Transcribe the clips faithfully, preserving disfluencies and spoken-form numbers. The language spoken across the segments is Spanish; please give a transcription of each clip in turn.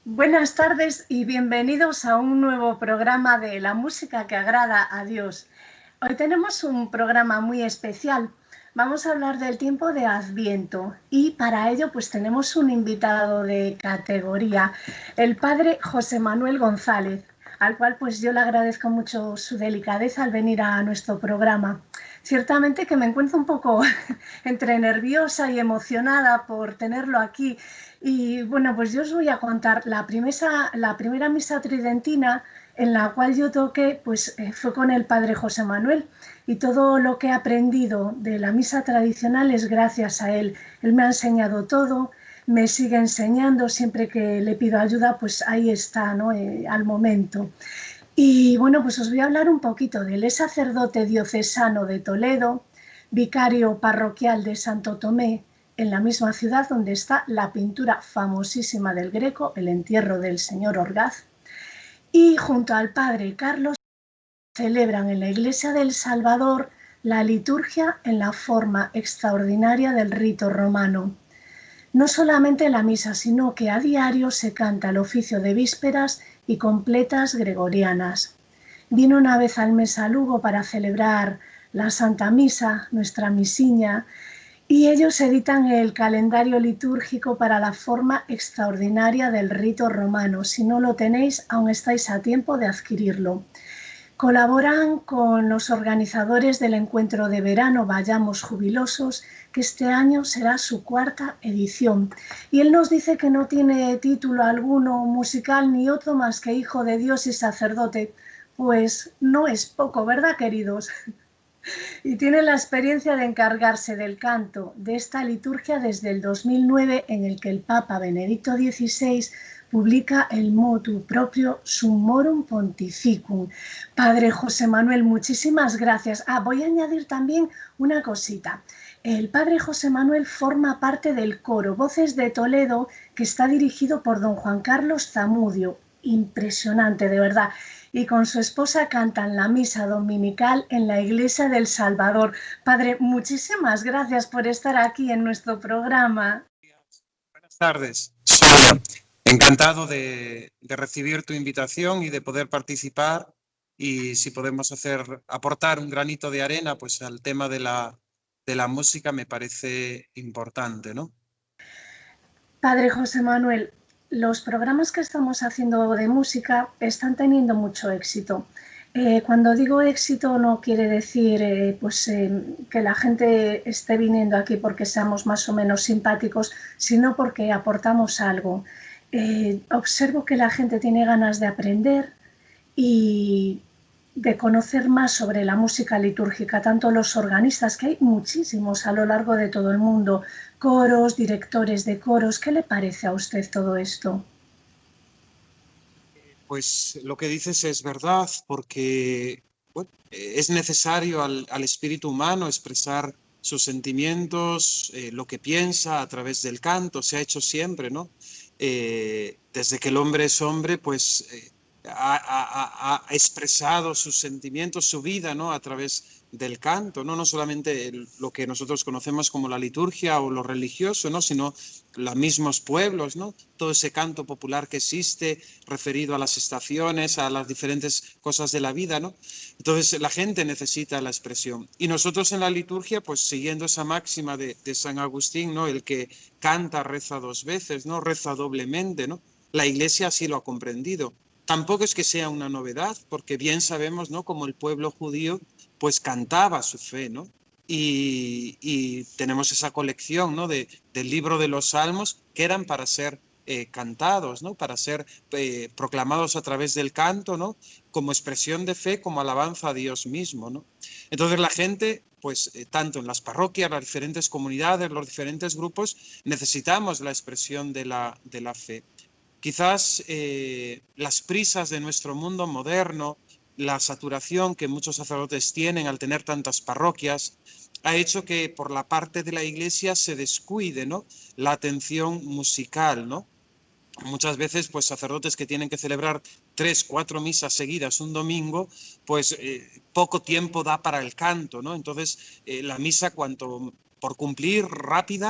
Buenas tardes y bienvenidos a un nuevo programa de la música que agrada a Dios. Hoy tenemos un programa muy especial. Vamos a hablar del tiempo de Adviento y para ello pues tenemos un invitado de categoría, el padre José Manuel González, al cual pues yo le agradezco mucho su delicadeza al venir a nuestro programa. Ciertamente que me encuentro un poco entre nerviosa y emocionada por tenerlo aquí. Y bueno, pues yo os voy a contar la primera, la primera misa tridentina en la cual yo toqué, pues eh, fue con el padre José Manuel, y todo lo que he aprendido de la misa tradicional es gracias a él. Él me ha enseñado todo, me sigue enseñando, siempre que le pido ayuda, pues ahí está, ¿no? Eh, al momento. Y bueno, pues os voy a hablar un poquito de él. Es sacerdote diocesano de Toledo, vicario parroquial de Santo Tomé, en la misma ciudad donde está la pintura famosísima del Greco, El entierro del señor Orgaz, y junto al padre Carlos celebran en la Iglesia del Salvador la liturgia en la forma extraordinaria del rito romano. No solamente la misa, sino que a diario se canta el oficio de vísperas y completas gregorianas. Vino una vez al mes a Lugo para celebrar la Santa Misa, nuestra misiña, y ellos editan el calendario litúrgico para la forma extraordinaria del rito romano. Si no lo tenéis, aún estáis a tiempo de adquirirlo. Colaboran con los organizadores del encuentro de verano Vayamos Jubilosos, que este año será su cuarta edición. Y él nos dice que no tiene título alguno musical ni otro más que hijo de Dios y sacerdote. Pues no es poco, ¿verdad, queridos? Y tiene la experiencia de encargarse del canto de esta liturgia desde el dos mil nueve, en el que el Papa Benedicto dieciséis publica el motu proprio Summorum Pontificum. Padre José Manuel, muchísimas gracias. Ah, voy a añadir también una cosita. El padre José Manuel forma parte del coro Voces de Toledo, que está dirigido por don Juan Carlos Zamudio. Impresionante, de verdad. Y con su esposa cantan la misa dominical en la Iglesia del Salvador. Padre, muchísimas gracias por estar aquí en nuestro programa. Buenas tardes, Sonia. Encantado de, de recibir tu invitación y de poder participar, y si podemos hacer, aportar un granito de arena pues al tema de la, de la música, me parece importante, ¿no? Padre José Manuel, los programas que estamos haciendo de música están teniendo mucho éxito. Eh, cuando digo éxito no quiere decir eh, pues, eh, que la gente esté viniendo aquí porque seamos más o menos simpáticos, sino porque aportamos algo. Eh, observo que la gente tiene ganas de aprender y de conocer más sobre la música litúrgica, tanto los organistas, que hay muchísimos a lo largo de todo el mundo, coros, directores de coros. ¿Qué le parece a usted todo esto? Pues lo que dices es verdad, porque bueno, es necesario al, al espíritu humano expresar sus sentimientos, eh, lo que piensa a través del canto. Se ha hecho siempre, ¿no? Eh, desde que el hombre es hombre, pues eh, ha, ha, ha, expresado sus sentimientos, su vida, ¿no? A través del canto, ¿no? No solamente el, lo que nosotros conocemos como la liturgia o lo religioso, ¿no? Sino los mismos pueblos, ¿no? Todo ese canto popular que existe referido a las estaciones, a las diferentes cosas de la vida, ¿no? Entonces la gente necesita la expresión. Y nosotros en la liturgia, pues siguiendo esa máxima de, de San Agustín, ¿no? El que canta reza dos veces, ¿no? Reza doblemente, ¿no? La Iglesia así lo ha comprendido. Tampoco es que sea una novedad, porque bien sabemos, ¿no? Como el pueblo judío, pues cantaba su fe, ¿no? Y, y tenemos esa colección, ¿no? de, del libro de los Salmos, que eran para ser eh, cantados, ¿no? Para ser eh, proclamados a través del canto, ¿no? Como expresión de fe, como alabanza a Dios mismo, ¿no? Entonces la gente, pues eh, tanto en las parroquias, las diferentes comunidades, los diferentes grupos, necesitamos la expresión de la, de la fe. Quizás eh, las prisas de nuestro mundo moderno, la saturación que muchos sacerdotes tienen al tener tantas parroquias, ha hecho que por la parte de la Iglesia se descuide, ¿no? La atención musical, ¿no? Muchas veces, pues sacerdotes que tienen que celebrar tres, cuatro misas seguidas un domingo, pues eh, poco tiempo da para el canto, ¿no? Entonces, eh, la misa, cuanto por cumplir rápida,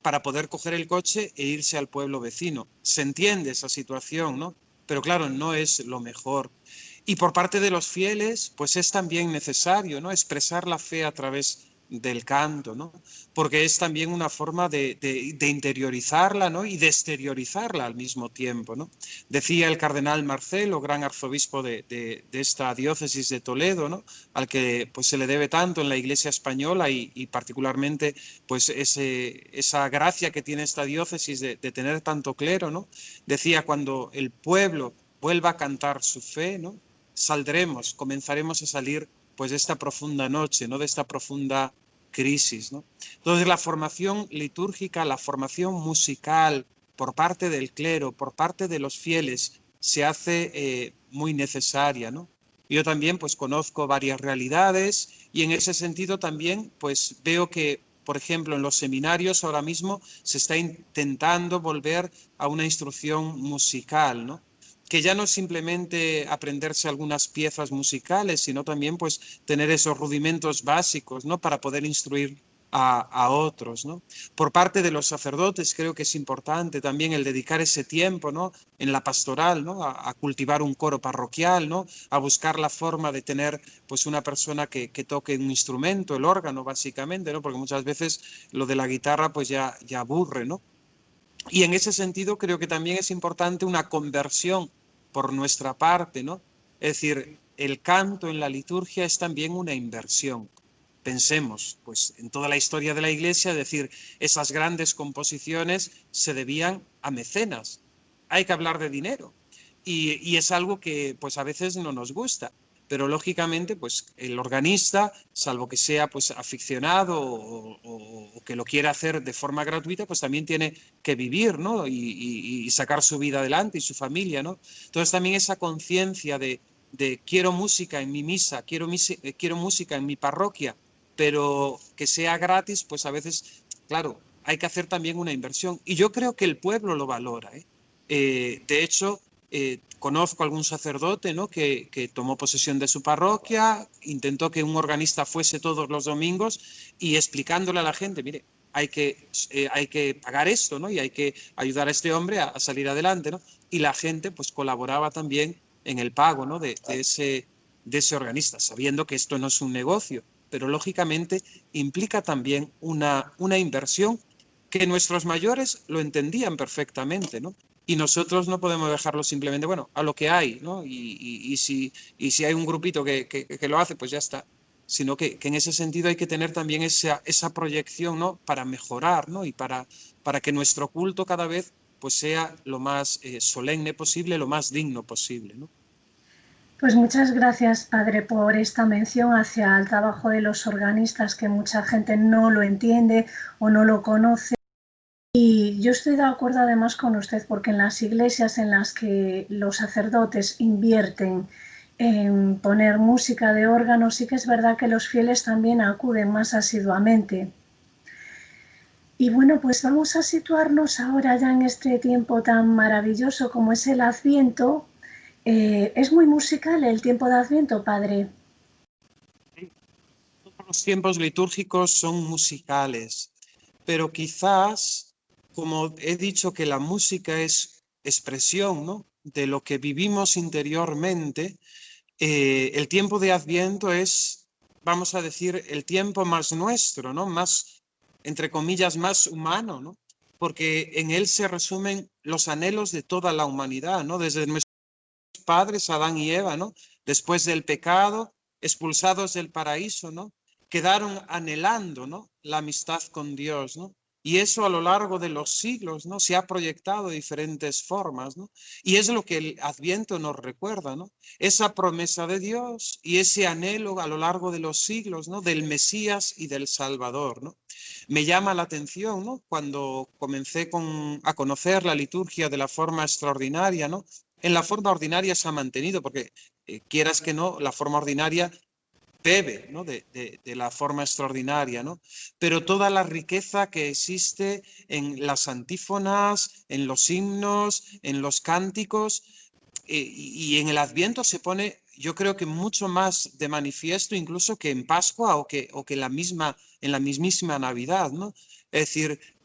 para poder coger el coche e irse al pueblo vecino. Se entiende esa situación, ¿no? Pero claro, no es lo mejor. Y por parte de los fieles, pues es también necesario, ¿no? Expresar la fe a través del canto, ¿no? Porque es también una forma de, de, de interiorizarla, ¿no? Y de exteriorizarla al mismo tiempo, ¿no? Decía el cardenal Marcelo, gran arzobispo de, de, de esta diócesis de Toledo, ¿no? Al que pues se le debe tanto en la Iglesia española y, y particularmente pues ese, esa gracia que tiene esta diócesis de, de tener tanto clero, ¿no? Decía, cuando el pueblo vuelva a cantar su fe, ¿no? Saldremos, comenzaremos a salir pues de esta profunda noche, ¿no? De esta profunda crisis, ¿no? Entonces la formación litúrgica, la formación musical por parte del clero, por parte de los fieles, se hace eh, muy necesaria, ¿no? Yo también pues conozco varias realidades y en ese sentido también pues veo que, por ejemplo, en los seminarios ahora mismo se está intentando volver a una instrucción musical, ¿no? Que ya no es simplemente aprenderse algunas piezas musicales, sino también pues tener esos rudimentos básicos, ¿no? Para poder instruir a, a otros, ¿no? Por parte de los sacerdotes creo que es importante también el dedicar ese tiempo, ¿no? En la pastoral, ¿no? A, a cultivar un coro parroquial, ¿no? A buscar la forma de tener pues una persona que, que toque un instrumento, el órgano básicamente, ¿no? Porque muchas veces lo de la guitarra pues ya, ya aburre, ¿no? Y en ese sentido creo que también es importante una conversión por nuestra parte, ¿no? Es decir, el canto en la liturgia es también una inversión. Pensemos, pues en toda la historia de la Iglesia, es decir, esas grandes composiciones se debían a mecenas. Hay que hablar de dinero. Y, y es algo que pues a veces no nos gusta. Pero lógicamente, pues el organista, salvo que sea pues aficionado o, o, o que lo quiera hacer de forma gratuita, pues también tiene que vivir, ¿no? Y, y, y sacar su vida adelante y su familia, ¿no? Entonces también esa conciencia de, de quiero música en mi misa, quiero, quiero música en mi parroquia, pero que sea gratis, pues a veces, claro, hay que hacer también una inversión. Y yo creo que el pueblo lo valora, ¿eh? Eh, de hecho, Eh, conozco algún sacerdote, ¿no? que, que tomó posesión de su parroquia, intentó que un organista fuese todos los domingos y explicándole a la gente, mire, hay que, eh, hay que pagar esto, ¿no? Y hay que ayudar a este hombre a, a salir adelante, ¿no? Y la gente pues colaboraba también en el pago, ¿no? de, de, ese, de ese organista, sabiendo que esto no es un negocio, pero lógicamente implica también una, una inversión que nuestros mayores lo entendían perfectamente, ¿no? Y nosotros no podemos dejarlo simplemente, bueno, a lo que hay, ¿no? Y, y, y, si, y si hay un grupito que, que, que lo hace, pues ya está. Sino que, que en ese sentido hay que tener también esa, esa proyección, ¿no? Para mejorar, ¿no? Y para, para que nuestro culto cada vez pues sea lo más eh, solemne posible, lo más digno posible, ¿no? Pues muchas gracias, Padre, por esta mención hacia el trabajo de los organistas, que mucha gente no lo entiende o no lo conoce. Y yo estoy de acuerdo además con usted, porque en las iglesias en las que los sacerdotes invierten en poner música de órgano, sí que es verdad que los fieles también acuden más asiduamente. Y bueno, pues vamos a situarnos ahora ya en este tiempo tan maravilloso como es el Adviento. Eh, ¿Es muy musical el tiempo de Adviento, Padre? Sí, todos los tiempos litúrgicos son musicales, pero quizás, como he dicho que la música es expresión, ¿no? De lo que vivimos interiormente, eh, el tiempo de Adviento es, vamos a decir, el tiempo más nuestro, ¿no? Más, entre comillas, más humano, ¿no? Porque en él se resumen los anhelos de toda la humanidad, ¿no? Desde nuestros padres, Adán y Eva, ¿no? Después del pecado, expulsados del paraíso, ¿no? Quedaron anhelando, ¿no? La amistad con Dios, ¿no? Y eso a lo largo de los siglos, ¿no? Se ha proyectado de diferentes formas, ¿no? Y es lo que el Adviento nos recuerda, ¿no? Esa promesa de Dios y ese anhelo a lo largo de los siglos, ¿no? Del Mesías y del Salvador, ¿no? Me llama la atención, ¿no? Cuando comencé con, a conocer la liturgia de la forma extraordinaria, ¿no? En la forma ordinaria se ha mantenido, porque eh, quieras que no, la forma ordinaria bebe, ¿no? de, de, de la forma extraordinaria, ¿no? Pero toda la riqueza que existe en las antífonas, en los himnos, en los cánticos, eh, y, y en el Adviento se pone, yo creo que mucho más de manifiesto incluso que en Pascua o que, o que la misma, en la mismísima Navidad, ¿no? Es decir,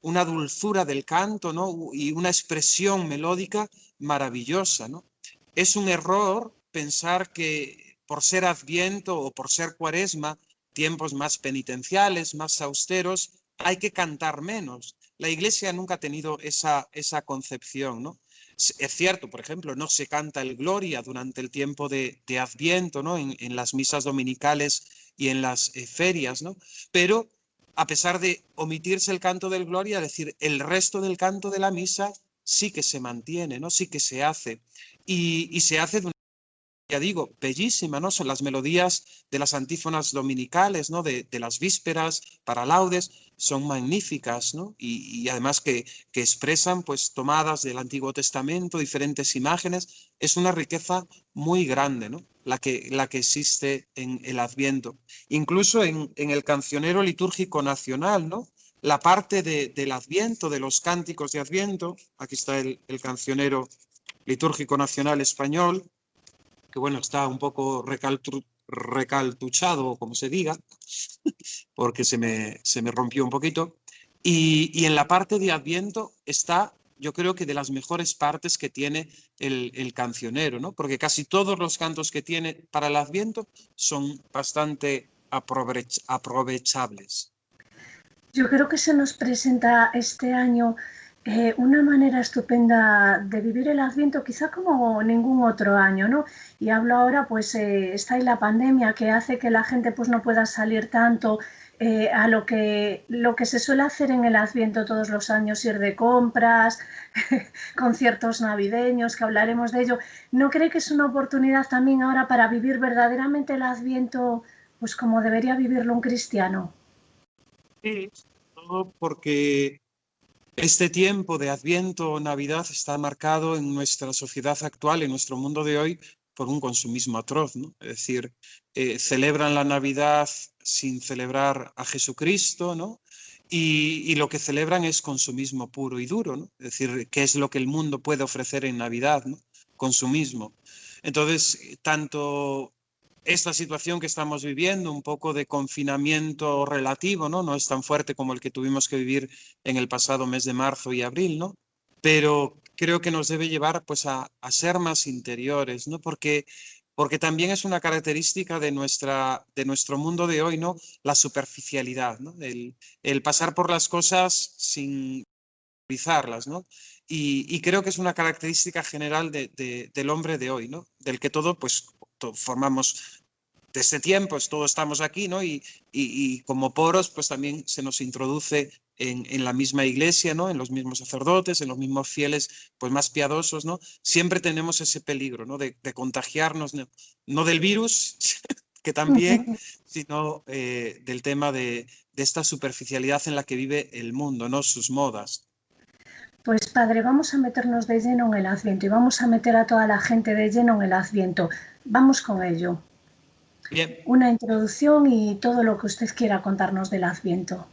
una dulzura del canto, ¿no? Y una expresión melódica maravillosa, ¿no? Es un error pensar que por ser Adviento o por ser Cuaresma, tiempos más penitenciales, más austeros, hay que cantar menos. La Iglesia nunca ha tenido esa, esa concepción, ¿no? Es cierto, por ejemplo, no se canta el Gloria durante el tiempo de, de Adviento, ¿no? En, en las misas dominicales y en las eh, ferias, ¿no? Pero a pesar de omitirse el canto del Gloria, es decir, el resto del canto de la misa sí que se mantiene, ¿no? Sí que se hace. Y, y se hace de una, ya digo, bellísima, ¿no? Son las melodías de las antífonas dominicales, ¿no? De, de las vísperas para laudes, son magníficas, ¿no? Y, y además que, que expresan, pues, tomadas del Antiguo Testamento, diferentes imágenes. Es una riqueza muy grande, ¿no? La que, la que existe en el Adviento. Incluso en, en el cancionero litúrgico nacional, ¿no? La parte de, del Adviento, de los cánticos de Adviento, aquí está el, el cancionero litúrgico nacional español, que bueno, está un poco recaltuchado, como se diga, porque se me, se me rompió un poquito. Y, y en la parte de Adviento está, yo creo que de las mejores partes que tiene el, el cancionero, ¿no? Porque casi todos los cantos que tiene para el Adviento son bastante aprovech aprovechables. Yo creo que se nos presenta este año eh, una manera estupenda de vivir el Adviento, quizá como ningún otro año, ¿no? Y hablo ahora, pues eh, está ahí la pandemia que hace que la gente pues no pueda salir tanto eh, a lo que, lo que se suele hacer en el Adviento todos los años, ir de compras, conciertos navideños, que hablaremos de ello. ¿No cree que es una oportunidad también ahora para vivir verdaderamente el Adviento, pues como debería vivirlo un cristiano? Sí, todo porque este tiempo de Adviento o Navidad está marcado en nuestra sociedad actual, en nuestro mundo de hoy, por un consumismo atroz, ¿no? Es decir, eh, celebran la Navidad sin celebrar a Jesucristo, ¿no? Y, y lo que celebran es consumismo puro y duro, ¿no? Es decir, ¿qué es lo que el mundo puede ofrecer en Navidad, ¿no? Consumismo. Entonces, tanto esta situación que estamos viviendo, un poco de confinamiento relativo, ¿no? No es tan fuerte como el que tuvimos que vivir en el pasado mes de marzo y abril, ¿no? Pero creo que nos debe llevar, pues, a, a ser más interiores, ¿no? Porque, porque también es una característica de, nuestra, de nuestro mundo de hoy, ¿no? La superficialidad, ¿no? El, el pasar por las cosas sin analizarlas, ¿no? Y, y creo que es una característica general de, de, del hombre de hoy, ¿no? Del que todo, pues, to, formamos desde tiempos, todos estamos aquí, ¿no? Y, y, y como poros, pues también se nos introduce en, en, la misma iglesia, ¿no? En los mismos sacerdotes, en los mismos fieles, pues más piadosos, ¿no? Siempre tenemos ese peligro, ¿no? De, de contagiarnos, ¿no? No del virus, que también, sino eh, del tema de, de esta superficialidad en la que vive el mundo, ¿no? Sus modas. Pues padre, vamos a meternos de lleno en el Adviento y vamos a meter a toda la gente de lleno en el Adviento. Vamos con ello. Bien. Una introducción y todo lo que usted quiera contarnos del Adviento.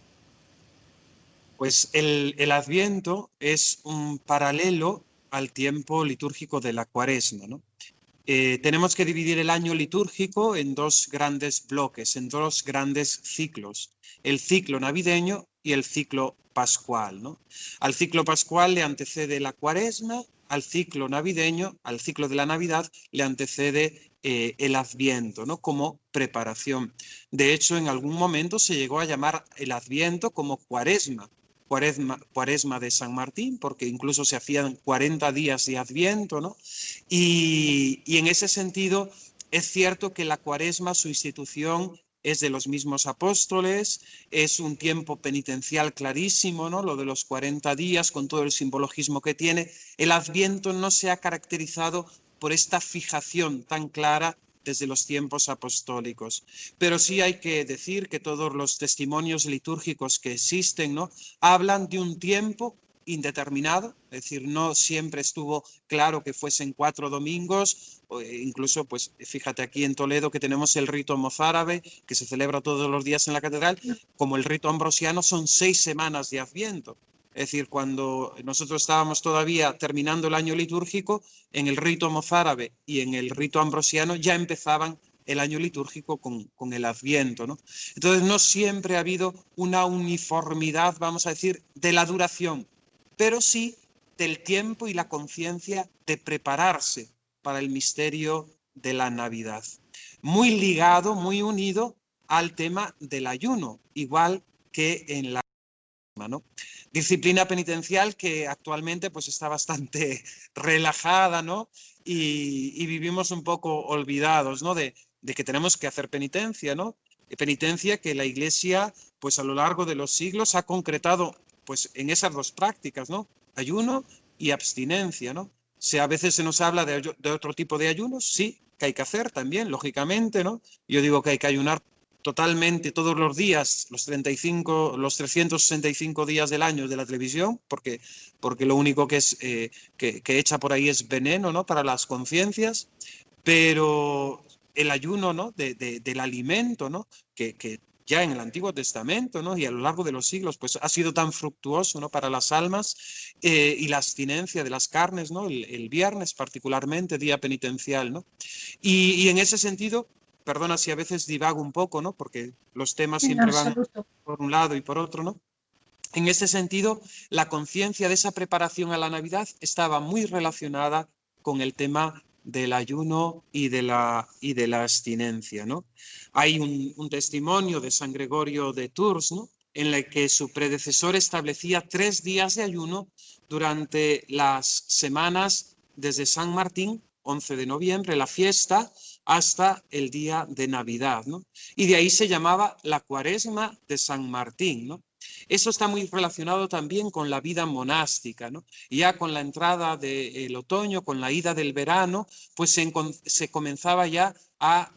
Pues el, el Adviento es un paralelo al tiempo litúrgico de la Cuaresma, ¿no? Eh, tenemos que dividir el año litúrgico en dos grandes bloques, en dos grandes ciclos, el ciclo navideño y el ciclo pascual, ¿no? Al ciclo pascual le antecede la Cuaresma, al ciclo navideño, al ciclo de la Navidad, le antecede eh, el Adviento, ¿no? Como preparación. De hecho, en algún momento se llegó a llamar el Adviento como Cuaresma, Cuaresma, Cuaresma de San Martín, porque incluso se hacían cuarenta días de Adviento, ¿no? Y, y en ese sentido, es cierto que la Cuaresma, su institución, es de los mismos apóstoles, es un tiempo penitencial clarísimo, ¿no? Lo de los cuarenta días, con todo el simbologismo que tiene. El Adviento no se ha caracterizado por esta fijación tan clara desde los tiempos apostólicos. Pero sí hay que decir que todos los testimonios litúrgicos que existen, ¿no? Hablan de un tiempo indeterminado, es decir, no siempre estuvo claro que fuesen cuatro domingos, o incluso, pues fíjate aquí en Toledo que tenemos el rito mozárabe, que se celebra todos los días en la catedral, como el rito ambrosiano son seis semanas de Adviento. Es decir, cuando nosotros estábamos todavía terminando el año litúrgico, en el rito mozárabe y en el rito ambrosiano ya empezaban el año litúrgico con, con el Adviento, ¿no? Entonces no siempre ha habido una uniformidad, vamos a decir, de la duración, pero sí del tiempo y la conciencia de prepararse para el misterio de la Navidad. Muy ligado, muy unido al tema del ayuno, igual que en la ¿no? Disciplina penitencial que actualmente pues está bastante relajada, ¿no? Y, y vivimos un poco olvidados, ¿no? De, de que tenemos que hacer penitencia, ¿no? Penitencia que la Iglesia pues a lo largo de los siglos ha concretado pues en esas dos prácticas, ¿no? Ayuno y abstinencia, ¿no? Si a veces se nos habla de, de otro tipo de ayunos, sí, que hay que hacer también, lógicamente, ¿no? Yo digo que hay que ayunar totalmente todos los días, los treinta y cinco, los trescientos sesenta y cinco días del año de la televisión, porque, porque lo único que, es, eh, que, que echa por ahí es veneno, ¿no? Para las conciencias, pero el ayuno, ¿no? De, de, del alimento, ¿no? Que, que ya en el Antiguo Testamento, ¿no? Y a lo largo de los siglos, pues ha sido tan fructuoso, ¿no? Para las almas, eh, y la abstinencia de las carnes, ¿no? El, el viernes particularmente, día penitencial, ¿no? Y, y en ese sentido, perdona si a veces divago un poco, ¿no? Porque los temas En siempre van absoluto. por un lado y por otro, ¿no? En ese sentido, la conciencia de esa preparación a la Navidad estaba muy relacionada con el tema del ayuno y de la, y de la abstinencia, ¿no? Hay un, un testimonio de San Gregorio de Tours, ¿no? En el que su predecesor establecía tres días de ayuno durante las semanas desde San Martín, once de noviembre, la fiesta, hasta el día de Navidad, ¿no? Y de ahí se llamaba la Cuaresma de San Martín, ¿no? Eso está muy relacionado también con la vida monástica, ¿no? Y ya con la entrada del otoño, con la ida del verano, pues se, se comenzaba ya a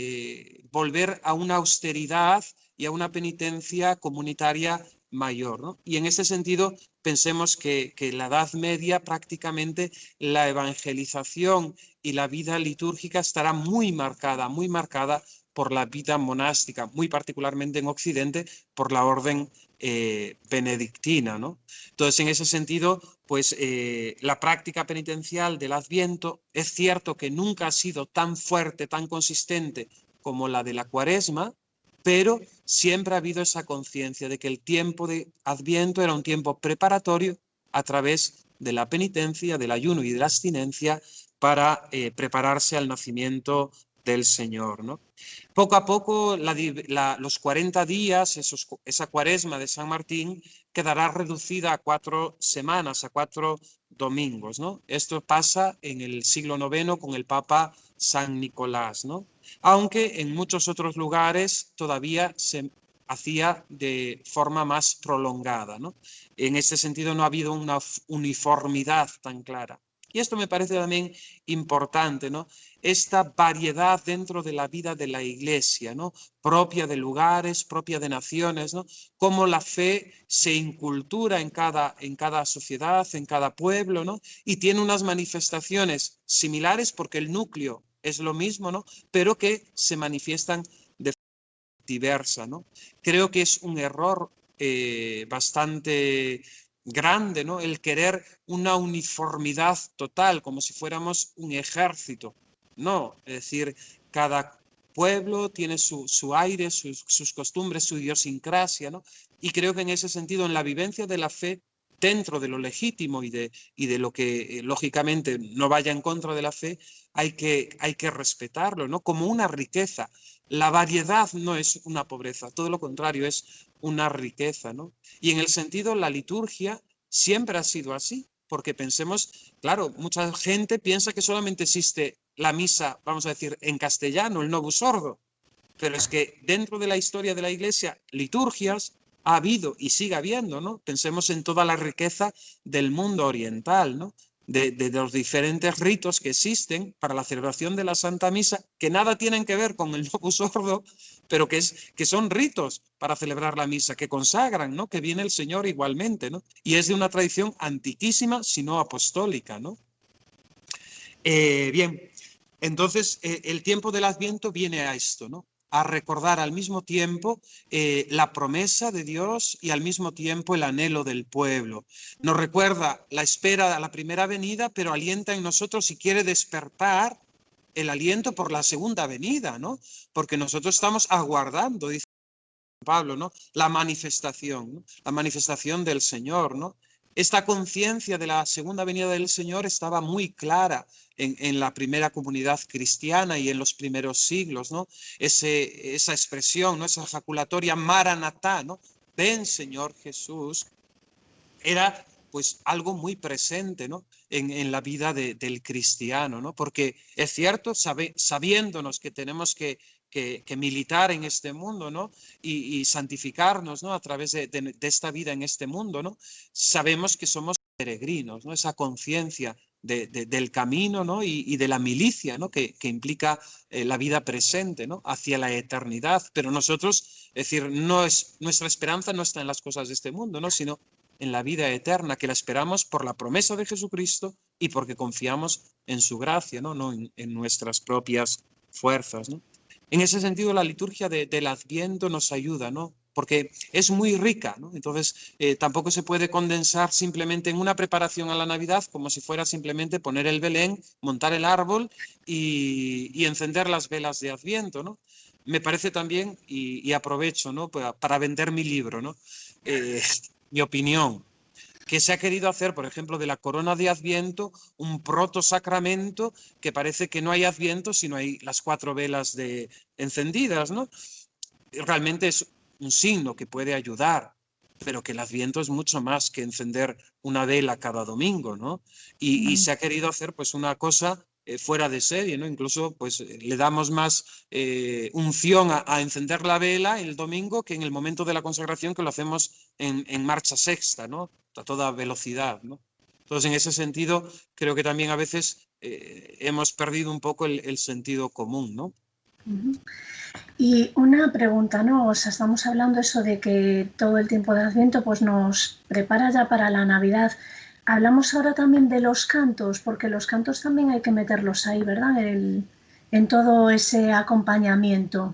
eh, volver a una austeridad y a una penitencia comunitaria mayor, ¿no? Y en ese sentido pensemos que, que en la Edad Media prácticamente la evangelización y la vida litúrgica estará muy marcada, muy marcada por la vida monástica, muy particularmente en Occidente, por la orden eh, benedictina, ¿no? Entonces, en ese sentido, pues eh, la práctica penitencial del Adviento es cierto que nunca ha sido tan fuerte, tan consistente como la de la Cuaresma, pero siempre ha habido esa conciencia de que el tiempo de Adviento era un tiempo preparatorio a través de la penitencia, del ayuno y de la abstinencia para eh, prepararse al nacimiento del Señor, ¿no? Poco a poco la, la, los cuarenta días, esos, esa cuaresma de San Martín, quedará reducida a cuatro semanas, a cuatro domingos, ¿no? Esto pasa en el siglo noveno con el Papa San Nicolás, ¿no? Aunque en muchos otros lugares todavía se hacía de forma más prolongada, ¿no? En ese sentido no ha habido una uniformidad tan clara. Y esto me parece también importante, ¿no? Esta variedad dentro de la vida de la Iglesia, ¿no? Propia de lugares, propia de naciones, ¿no? Cómo la fe se incultura en cada, en cada sociedad, en cada pueblo, ¿no? Y tiene unas manifestaciones similares porque el núcleo es lo mismo, ¿no? Pero que se manifiestan de forma diversa, ¿no? Creo que es un error eh, bastante grande, ¿no? El querer una uniformidad total, como si fuéramos un ejército. No, es decir, cada pueblo tiene su, su aire, sus, sus costumbres, su idiosincrasia, ¿no? Y creo que en ese sentido, en la vivencia de la fe, dentro de lo legítimo y de, y de lo que eh, lógicamente no vaya en contra de la fe, hay que, hay que respetarlo, ¿no? Como una riqueza. La variedad no es una pobreza, todo lo contrario, es una riqueza, ¿no? Y en el sentido, la liturgia siempre ha sido así, porque pensemos, claro, mucha gente piensa que solamente existe la misa, vamos a decir, en castellano, el Novus Ordo, pero es que dentro de la historia de la Iglesia, liturgias ha habido y sigue habiendo, ¿no? Pensemos en toda la riqueza del mundo oriental, ¿no? De, de, de los diferentes ritos que existen para la celebración de la Santa Misa, que nada tienen que ver con el Novus Ordo, pero que, es, que son ritos para celebrar la misa, que consagran, ¿no? Que viene el Señor igualmente, ¿no? Y es de una tradición antiquísima, si no apostólica, ¿no? Eh, bien, entonces eh, el tiempo del Adviento viene a esto, ¿no? A recordar al mismo tiempo eh, la promesa de Dios y al mismo tiempo el anhelo del pueblo. Nos recuerda la espera a la primera venida, pero alienta en nosotros y quiere despertar el aliento por la segunda venida, ¿no? Porque nosotros estamos aguardando, dice Pablo, ¿no? La manifestación, ¿no? La manifestación del Señor, ¿no? Esta conciencia de la segunda venida del Señor estaba muy clara en, en la primera comunidad cristiana y en los primeros siglos, ¿no? Ese, esa expresión, ¿no? Esa ejaculatoria Maranatá, ¿no? Ven, Señor Jesús, era pues algo muy presente, ¿no? en, en la vida de, del cristiano, ¿no? Porque es cierto, sabe, sabiéndonos que tenemos que, que, que militar en este mundo, ¿no? y, y santificarnos, ¿no? a través de, de, de esta vida en este mundo, ¿no? Sabemos que somos peregrinos, ¿no? Esa conciencia de, de, del camino, ¿no? y, y de la milicia, ¿no? que, que implica eh, la vida presente, ¿no? hacia la eternidad. Pero nosotros, es decir, no es, nuestra esperanza no está en las cosas de este mundo, ¿no? sino en la vida eterna, que la esperamos por la promesa de Jesucristo y porque confiamos en su gracia, no, no en, en nuestras propias fuerzas, ¿no? En ese sentido, la liturgia de, del Adviento nos ayuda, ¿no? Porque es muy rica, ¿no? Entonces, eh, tampoco se puede condensar simplemente en una preparación a la Navidad, como si fuera simplemente poner el Belén, montar el árbol y, y encender las velas de Adviento, ¿no? Me parece también, y, y aprovecho, ¿no? para, para vender mi libro, ¿no? Eh, mi opinión, que se ha querido hacer, por ejemplo, de la corona de Adviento, un protosacramento que parece que no hay Adviento, sino hay las cuatro velas de, encendidas, ¿no? Realmente es un signo que puede ayudar, pero que el Adviento es mucho más que encender una vela cada domingo, ¿no? Y, y se ha querido hacer pues una cosa eh, fuera de serie, ¿no? Incluso pues le damos más eh, unción a, a encender la vela el domingo que en el momento de la consagración, que lo hacemos en, en marcha sexta, ¿no? A toda velocidad, ¿no? Entonces, en ese sentido, creo que también a veces eh, hemos perdido un poco el, el sentido común, ¿no? Uh-huh. Y una pregunta, ¿no? O sea, estamos hablando eso de que todo el tiempo de Adviento pues nos prepara ya para la Navidad. Hablamos ahora también de los cantos, porque los cantos también hay que meterlos ahí, ¿verdad? El, en todo ese acompañamiento.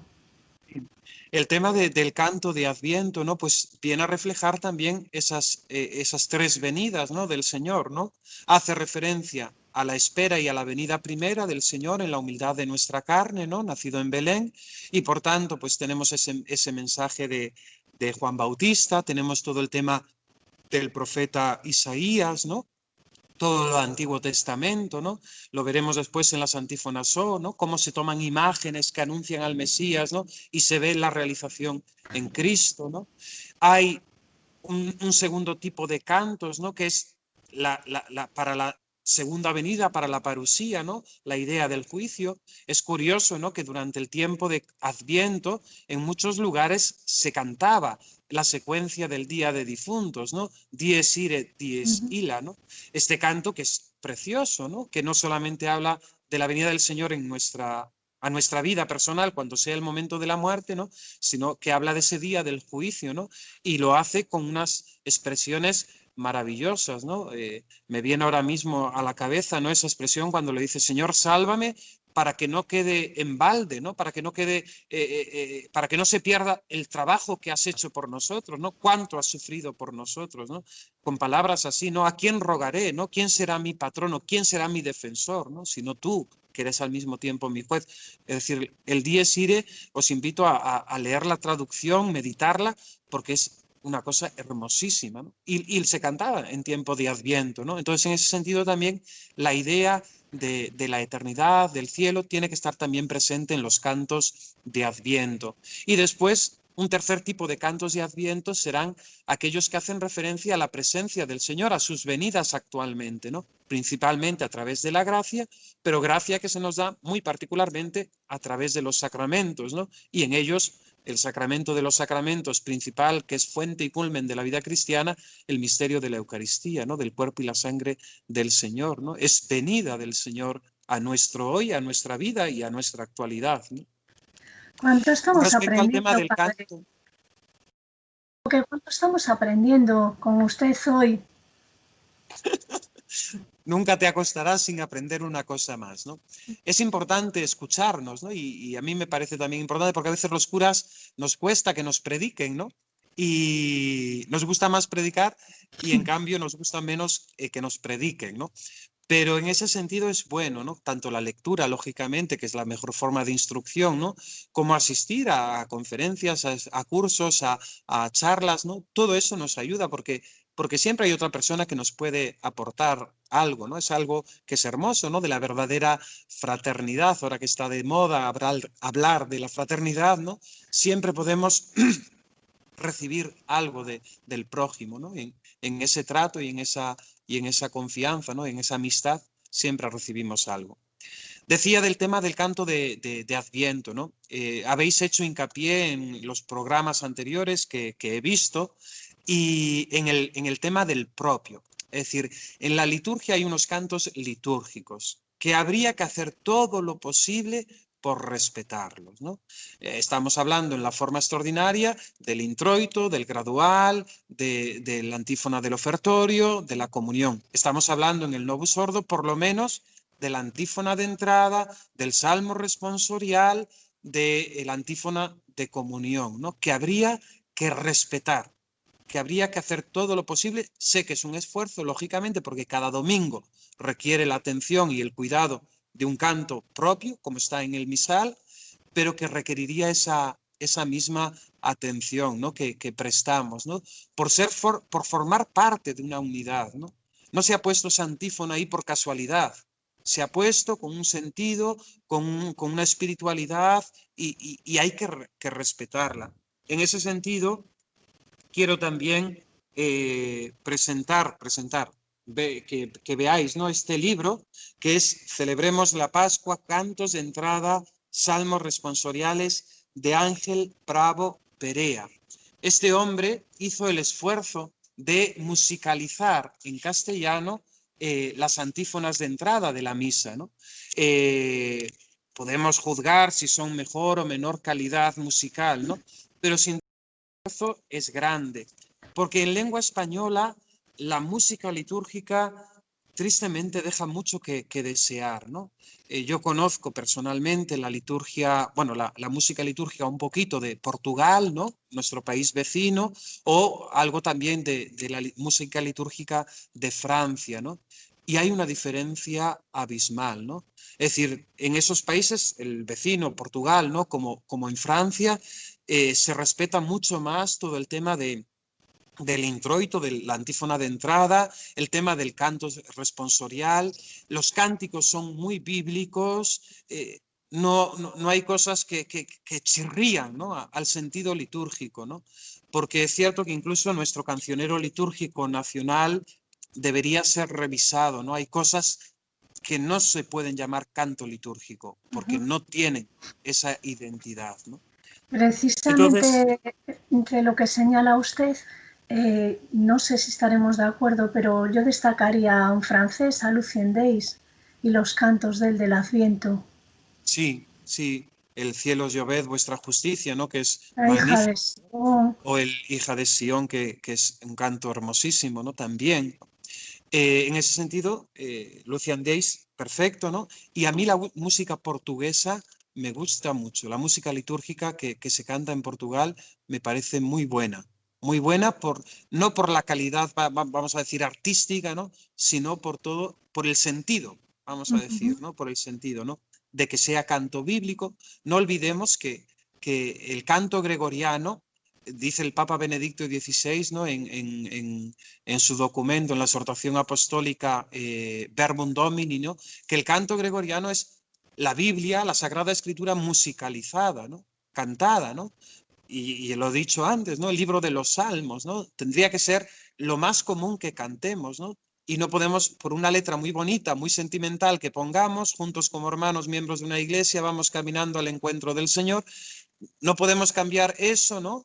El tema de, del canto de Adviento, ¿no? Pues viene a reflejar también esas, eh, esas tres venidas, ¿no? del Señor, ¿no? Hace referencia a la espera y a la venida primera del Señor en la humildad de nuestra carne, ¿no? Nacido en Belén, y por tanto, pues tenemos ese, ese mensaje de, de Juan Bautista, tenemos todo el tema del profeta Isaías, ¿no? Todo el Antiguo Testamento, ¿no? Lo veremos después en las antífonas, ¿no? Cómo se toman imágenes que anuncian al Mesías, ¿no? Y se ve la realización en Cristo, ¿no? Hay un, un segundo tipo de cantos, ¿no? Que es la, la, la, para la segunda venida, para la parusía, ¿no? La idea del juicio. Es curioso, ¿no? Que durante el tiempo de Adviento en muchos lugares se cantaba la secuencia del Día de Difuntos, ¿no? Dies ire, dies illa, ¿no? Este canto que es precioso, ¿no? Que no solamente habla de la venida del Señor en nuestra, a nuestra vida personal cuando sea el momento de la muerte, ¿no? Sino que habla de ese día del juicio, ¿no? Y lo hace con unas expresiones maravillosas, ¿no? Eh, me viene ahora mismo a la cabeza, ¿no? Esa expresión cuando le dice, Señor, sálvame, para que no quede en balde, ¿no? Para que no quede, eh, eh, para que no se pierda el trabajo que has hecho por nosotros, ¿no? Cuánto has sufrido por nosotros, ¿no? Con palabras así, ¿no? ¿A quién rogaré, ¿no? ¿Quién será mi patrono? ¿Quién será mi defensor, ¿no? Sino tú, que eres al mismo tiempo mi juez. Es decir, el Dies Irae, os invito a, a, a leer la traducción, meditarla, porque es una cosa hermosísima, ¿no? Y, y se cantaba en tiempo de Adviento, ¿no? Entonces, en ese sentido también, la idea de, de la eternidad, del cielo, tiene que estar también presente en los cantos de Adviento. Y después, un tercer tipo de cantos de Adviento serán aquellos que hacen referencia a la presencia del Señor, a sus venidas actualmente, ¿no? Principalmente a través de la gracia, pero gracia que se nos da muy particularmente a través de los sacramentos, ¿no? Y en ellos el sacramento de los sacramentos principal, que es fuente y culmen de la vida cristiana, el misterio de la Eucaristía, ¿no? Del cuerpo y la sangre del Señor, ¿no? Es venida del Señor a nuestro hoy, a nuestra vida y a nuestra actualidad, ¿no? ¿Cuánto estamos Respecto al tema aprendiendo, del padre? canto. ¿Cuánto estamos aprendiendo con usted hoy? Nunca te acostarás sin aprender una cosa más, ¿no? Es importante escucharnos, ¿no? Y, y a mí me parece también importante porque a veces los curas nos cuesta que nos prediquen, ¿no? Y nos gusta más predicar y en cambio nos gusta menos eh, que nos prediquen, ¿no? Pero en ese sentido es bueno, ¿no? Tanto la lectura, lógicamente, que es la mejor forma de instrucción, ¿no? Como asistir a, a conferencias, a, a cursos, a, a charlas, ¿no? Todo eso nos ayuda porque, porque siempre hay otra persona que nos puede aportar algo, ¿no? Es algo que es hermoso, ¿no? De la verdadera fraternidad, ahora que está de moda hablar, hablar de la fraternidad, ¿no? Siempre podemos recibir algo de, del prójimo, ¿no? En, en ese trato y en esa, y en esa confianza, ¿no? En esa amistad, siempre recibimos algo. Decía del tema del canto de, de, de Adviento, ¿no? Eh, habéis hecho hincapié en los programas anteriores que, que he visto y en el, en el tema del propio. Es decir, en la liturgia hay unos cantos litúrgicos que habría que hacer todo lo posible por respetarlos, ¿no? Eh, estamos hablando en la forma extraordinaria del introito, del gradual, de, de la antífona del ofertorio, de la comunión. Estamos hablando en el Novus Ordo, por lo menos, de la antífona de entrada, del salmo responsorial, de la antífona de comunión, ¿no? Que habría que respetar, que habría que hacer todo lo posible. Sé que es un esfuerzo, lógicamente, porque cada domingo requiere la atención y el cuidado de un canto propio, como está en el misal, pero que requeriría esa, esa misma atención, ¿no? que, que prestamos, ¿no? Por, ser for, por formar parte de una unidad, ¿no? No se ha puesto esa antífona ahí por casualidad, se ha puesto con un sentido, con, con una espiritualidad y, y, y hay que, que respetarla. En ese sentido, quiero también eh, presentar, presentar ve, que, que veáis, ¿no? Este libro que es Celebremos la Pascua, Cantos de Entrada, Salmos Responsoriales de Ángel Bravo Perea. Este hombre hizo el esfuerzo de musicalizar en castellano eh, las antífonas de entrada de la misa, ¿no? Eh, podemos juzgar si son mejor o menor calidad musical, ¿no? Pero sin es grande, porque en lengua española la música litúrgica tristemente deja mucho que, que desear, ¿no? Eh, yo conozco personalmente la liturgia, bueno, la, la música litúrgica un poquito de Portugal, ¿no? Nuestro país vecino, o algo también de, de la música litúrgica de Francia, ¿no? Y hay una diferencia abismal, ¿no? Es decir, en esos países, el vecino, Portugal, ¿no? Como, como en Francia, eh, se respeta mucho más todo el tema de, del introito, de la antífona de entrada, el tema del canto responsorial, los cánticos son muy bíblicos, eh, no, no, no hay cosas que, que, que chirrían, ¿no? al sentido litúrgico, ¿no? Porque es cierto que incluso nuestro cancionero litúrgico nacional debería ser revisado, ¿no? Hay cosas que no se pueden llamar canto litúrgico porque Uh-huh. no tienen esa identidad, ¿no? Entonces, Precisamente entre lo que señala usted, eh, no sé si estaremos de acuerdo, pero yo destacaría a un francés, a Lucien Deis, y los cantos del del Adviento. sí, sí, el cielo lloved vuestra justicia, ¿no? Que es La hija magnífico. de Sion. O el Hija de Sion, que, que es un canto hermosísimo, ¿no? También. Eh, en ese sentido, eh, Lucian Deis, perfecto, ¿no? Y a mí la música portuguesa me gusta mucho. La música litúrgica que, que se canta en Portugal me parece muy buena. Muy buena, por, no por la calidad, va, va, vamos a decir, artística, ¿no? Sino por todo, por el sentido, vamos a decir, ¿no? Por el sentido, ¿no? De que sea canto bíblico. No olvidemos que, que el canto gregoriano, dice el Papa Benedicto dieciséis, ¿no? en, en, en, en su documento, en la exhortación apostólica eh, Verbum Domini, ¿no? Que el canto gregoriano es la Biblia, la Sagrada Escritura musicalizada, ¿no? Cantada, ¿no? Y, y lo he dicho antes, ¿no? El libro de los Salmos, ¿no? Tendría que ser lo más común que cantemos, ¿no? Y no podemos, por una letra muy bonita, muy sentimental que pongamos, juntos como hermanos, miembros de una iglesia, vamos caminando al encuentro del Señor, no podemos cambiar eso, ¿no?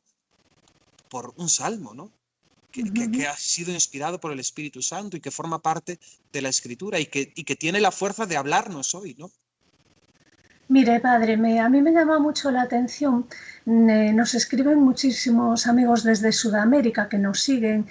Por un salmo, ¿no? Que, que, que, ha sido inspirado por el Espíritu Santo y que forma parte de la Escritura y que, y que tiene la fuerza de hablarnos hoy, ¿no? Mire, padre, me, a mí me llama mucho la atención. Eh, nos escriben muchísimos amigos desde Sudamérica que nos siguen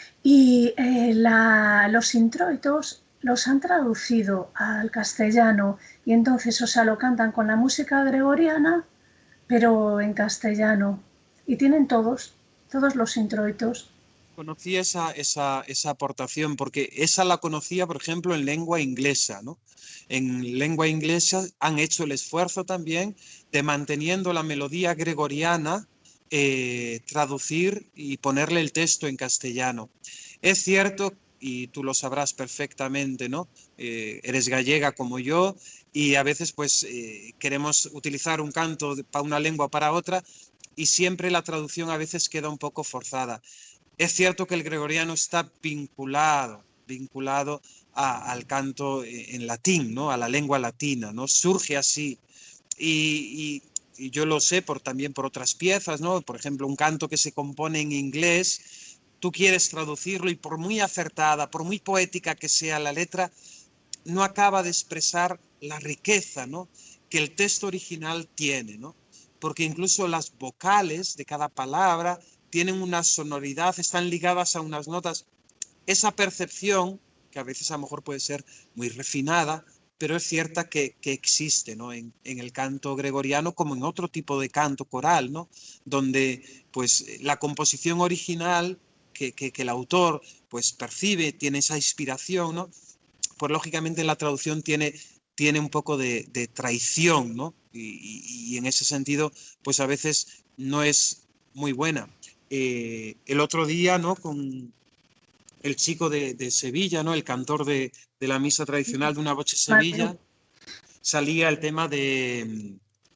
y eh, la, los introitos los han traducido al castellano y entonces, o sea, lo cantan con la música gregoriana, pero en castellano. Y tienen todos, todos los introitos. conocí esa, esa, esa aportación, porque esa la conocía, por ejemplo, en lengua inglesa, ¿no? En lengua inglesa han hecho el esfuerzo también de, manteniendo la melodía gregoriana, eh, traducir y ponerle el texto en castellano. Es cierto, y tú lo sabrás perfectamente, ¿no? Eh, eres gallega como yo, y a veces pues eh, queremos utilizar un canto para una lengua o para otra, y siempre la traducción a veces queda un poco forzada. Es cierto que el gregoriano está vinculado, vinculado a, al canto en latín, ¿no? A la lengua latina, ¿no? Surge así. Y, y, y yo lo sé por, también por otras piezas, ¿no? Por ejemplo, un canto que se compone en inglés, tú quieres traducirlo y por muy acertada, por muy poética que sea la letra, no acaba de expresar la riqueza, ¿no? Que el texto original tiene, ¿no? Porque incluso las vocales de cada palabra tienen una sonoridad, están ligadas a unas notas. Esa percepción, que a veces a lo mejor puede ser muy refinada, pero es cierta que, que existe, ¿no? En, en el canto gregoriano, como en otro tipo de canto coral, ¿no? Donde pues la composición original que, que, que el autor pues percibe, tiene esa inspiración, ¿no? Pues lógicamente la traducción tiene, tiene un poco de, de traición, ¿no? Y, y, y en ese sentido, pues a veces no es muy buena. Eh, el otro día, ¿no? Con el chico de, de Sevilla, ¿no? El cantor de, de la misa tradicional de Una Voce Sevilla, salía el tema de,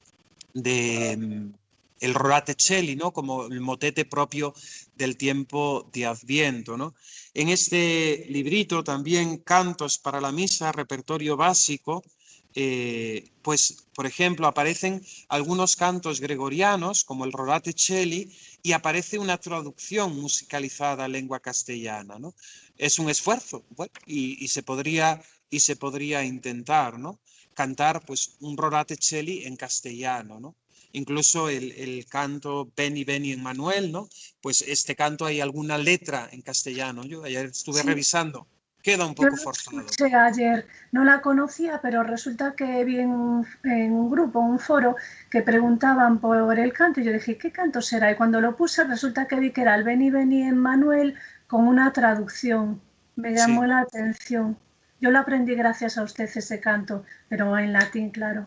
de el Rorate Celli, ¿no? Como el motete propio del tiempo de Adviento, ¿no? En este librito también, Cantos para la Misa, repertorio básico, eh, pues, por ejemplo, aparecen algunos cantos gregorianos, como el Rorate Celli, y aparece una traducción musicalizada a lengua castellana, ¿no? Es un esfuerzo, bueno, y, y, se podría, y se podría intentar, ¿no? Cantar, pues, un Rorate Celli en castellano, ¿no? Incluso el, el canto Beni Beni Emmanuel, ¿no? Pues este canto hay alguna letra en castellano. Yo ayer estuve Sí, revisando, queda un yo poco lo forzado. escuché ayer, no la conocía, pero resulta que vi en, en un grupo, un foro, que preguntaban por el canto y yo dije, ¿qué canto será? Y cuando lo puse resulta que vi que era el Beni Beni Emmanuel con una traducción. Me llamó Sí. la atención. Yo lo aprendí gracias a usted ese canto, pero en latín, claro.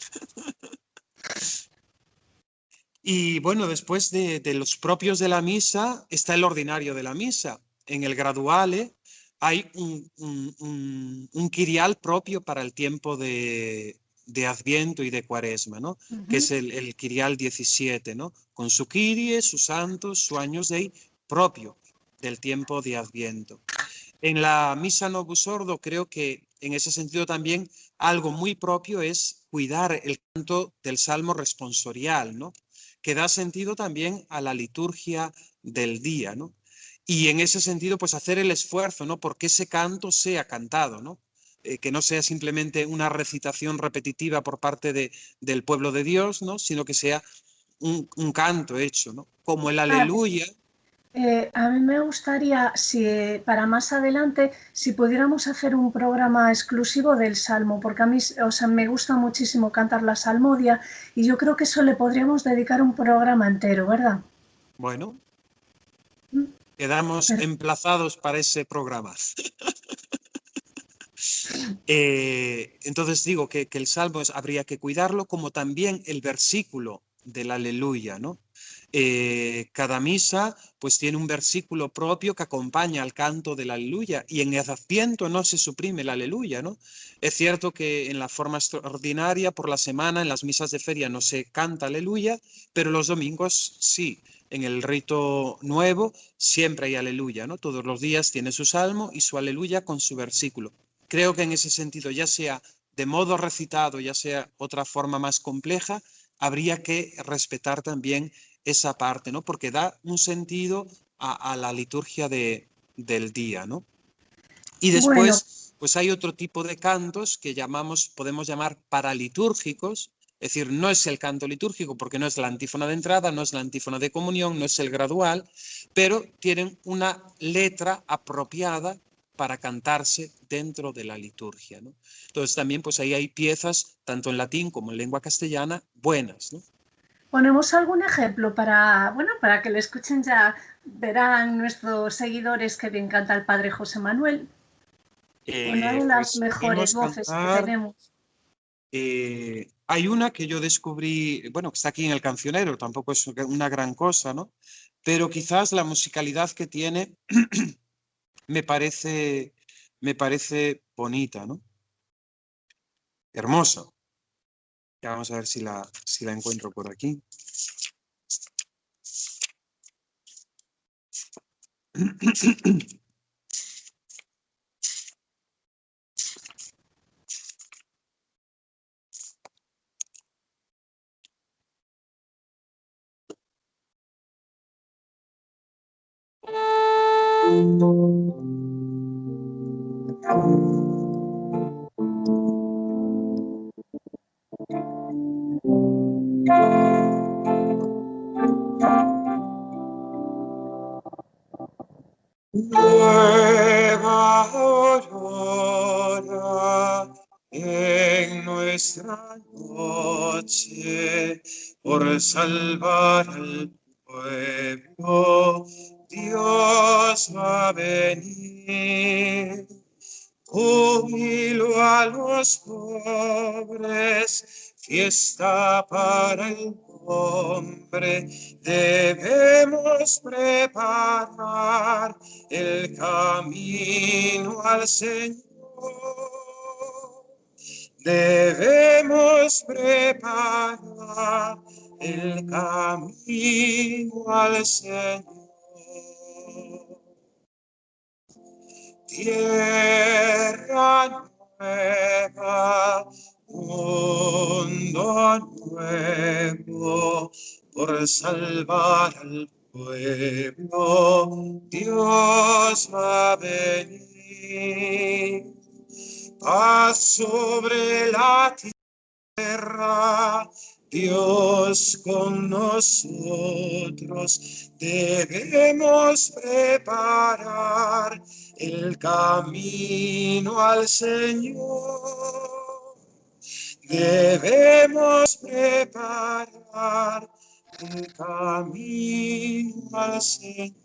Y bueno, después de, de los propios de la misa está el ordinario de la misa. En el graduale hay un, un, un, un quirial propio para el tiempo de, de Adviento y de Cuaresma, ¿no? Uh Que -huh. es el, el quirial diecisiete, ¿no? Con su kirie, sus santos, su años dei propio del tiempo de Adviento. En la misa Novus Ordo creo que en ese sentido también algo muy propio es cuidar el canto del salmo responsorial, ¿no? Que da sentido también a la liturgia del día, ¿no? Y en ese sentido, pues hacer el esfuerzo, ¿no? Porque ese canto sea cantado, ¿no? Eh, que no sea simplemente una recitación repetitiva por parte de, del pueblo de Dios, ¿no? Sino que sea un, un canto hecho, ¿no? Como el Ah, aleluya. Eh, a mí me gustaría, si para más adelante, si pudiéramos hacer un programa exclusivo del Salmo, porque a mí, o sea, me gusta muchísimo cantar la salmodia y yo creo que eso le podríamos dedicar un programa entero, ¿verdad? Bueno, Mm, quedamos pero, emplazados para ese programa. Eh, entonces digo que, que el salmo es, habría que cuidarlo, como también el versículo del aleluya, ¿no? Eh, cada misa pues tiene un versículo propio que acompaña al canto del aleluya, y en el Adviento no se suprime el aleluya, ¿no? Es cierto que en la forma extraordinaria por la semana, en las misas de feria no se canta aleluya, pero los domingos sí. En el rito nuevo siempre hay aleluya, ¿no? Todos los días tiene su salmo y su aleluya con su versículo. Creo que en ese sentido, ya sea de modo recitado, ya sea otra forma más compleja, habría que respetar también esa parte, ¿no? Porque da un sentido a, a la liturgia de, del día, ¿no? Y bueno, después, pues hay otro tipo de cantos que llamamos, podemos llamar paralitúrgicos, es decir, no es el canto litúrgico porque no es la antífona de entrada, no es la antífona de comunión, no es el gradual, pero tienen una letra apropiada para cantarse dentro de la liturgia, ¿no? Entonces también pues ahí hay piezas, tanto en latín como en lengua castellana, buenas, ¿no? ¿Ponemos algún ejemplo para, bueno, para que le escuchen ya? Verán nuestros seguidores que bien canta el padre José Manuel. Una Eh, de las pues mejores podemos voces que cantar. tenemos. Eh, hay una que yo descubrí, bueno, que está aquí en el cancionero, tampoco es una gran cosa, ¿no? Pero quizás la musicalidad que tiene me parece, me parece bonita, ¿no? Hermosa. Ya vamos a ver si la, si la encuentro por aquí. Nueva aurora en nuestra noche, por salvar al pueblo, Dios va a venir. Júbilo a los pobres, fiesta para el hombre, debemos preparar el camino al Señor. Debemos preparar el camino al Señor. Tierra nueva, mundo nuevo, por salvar al pueblo, Dios va a venir. Paz sobre la tierra, Dios con nosotros, debemos preparar el camino al Señor. Debemos preparar el camino al Señor.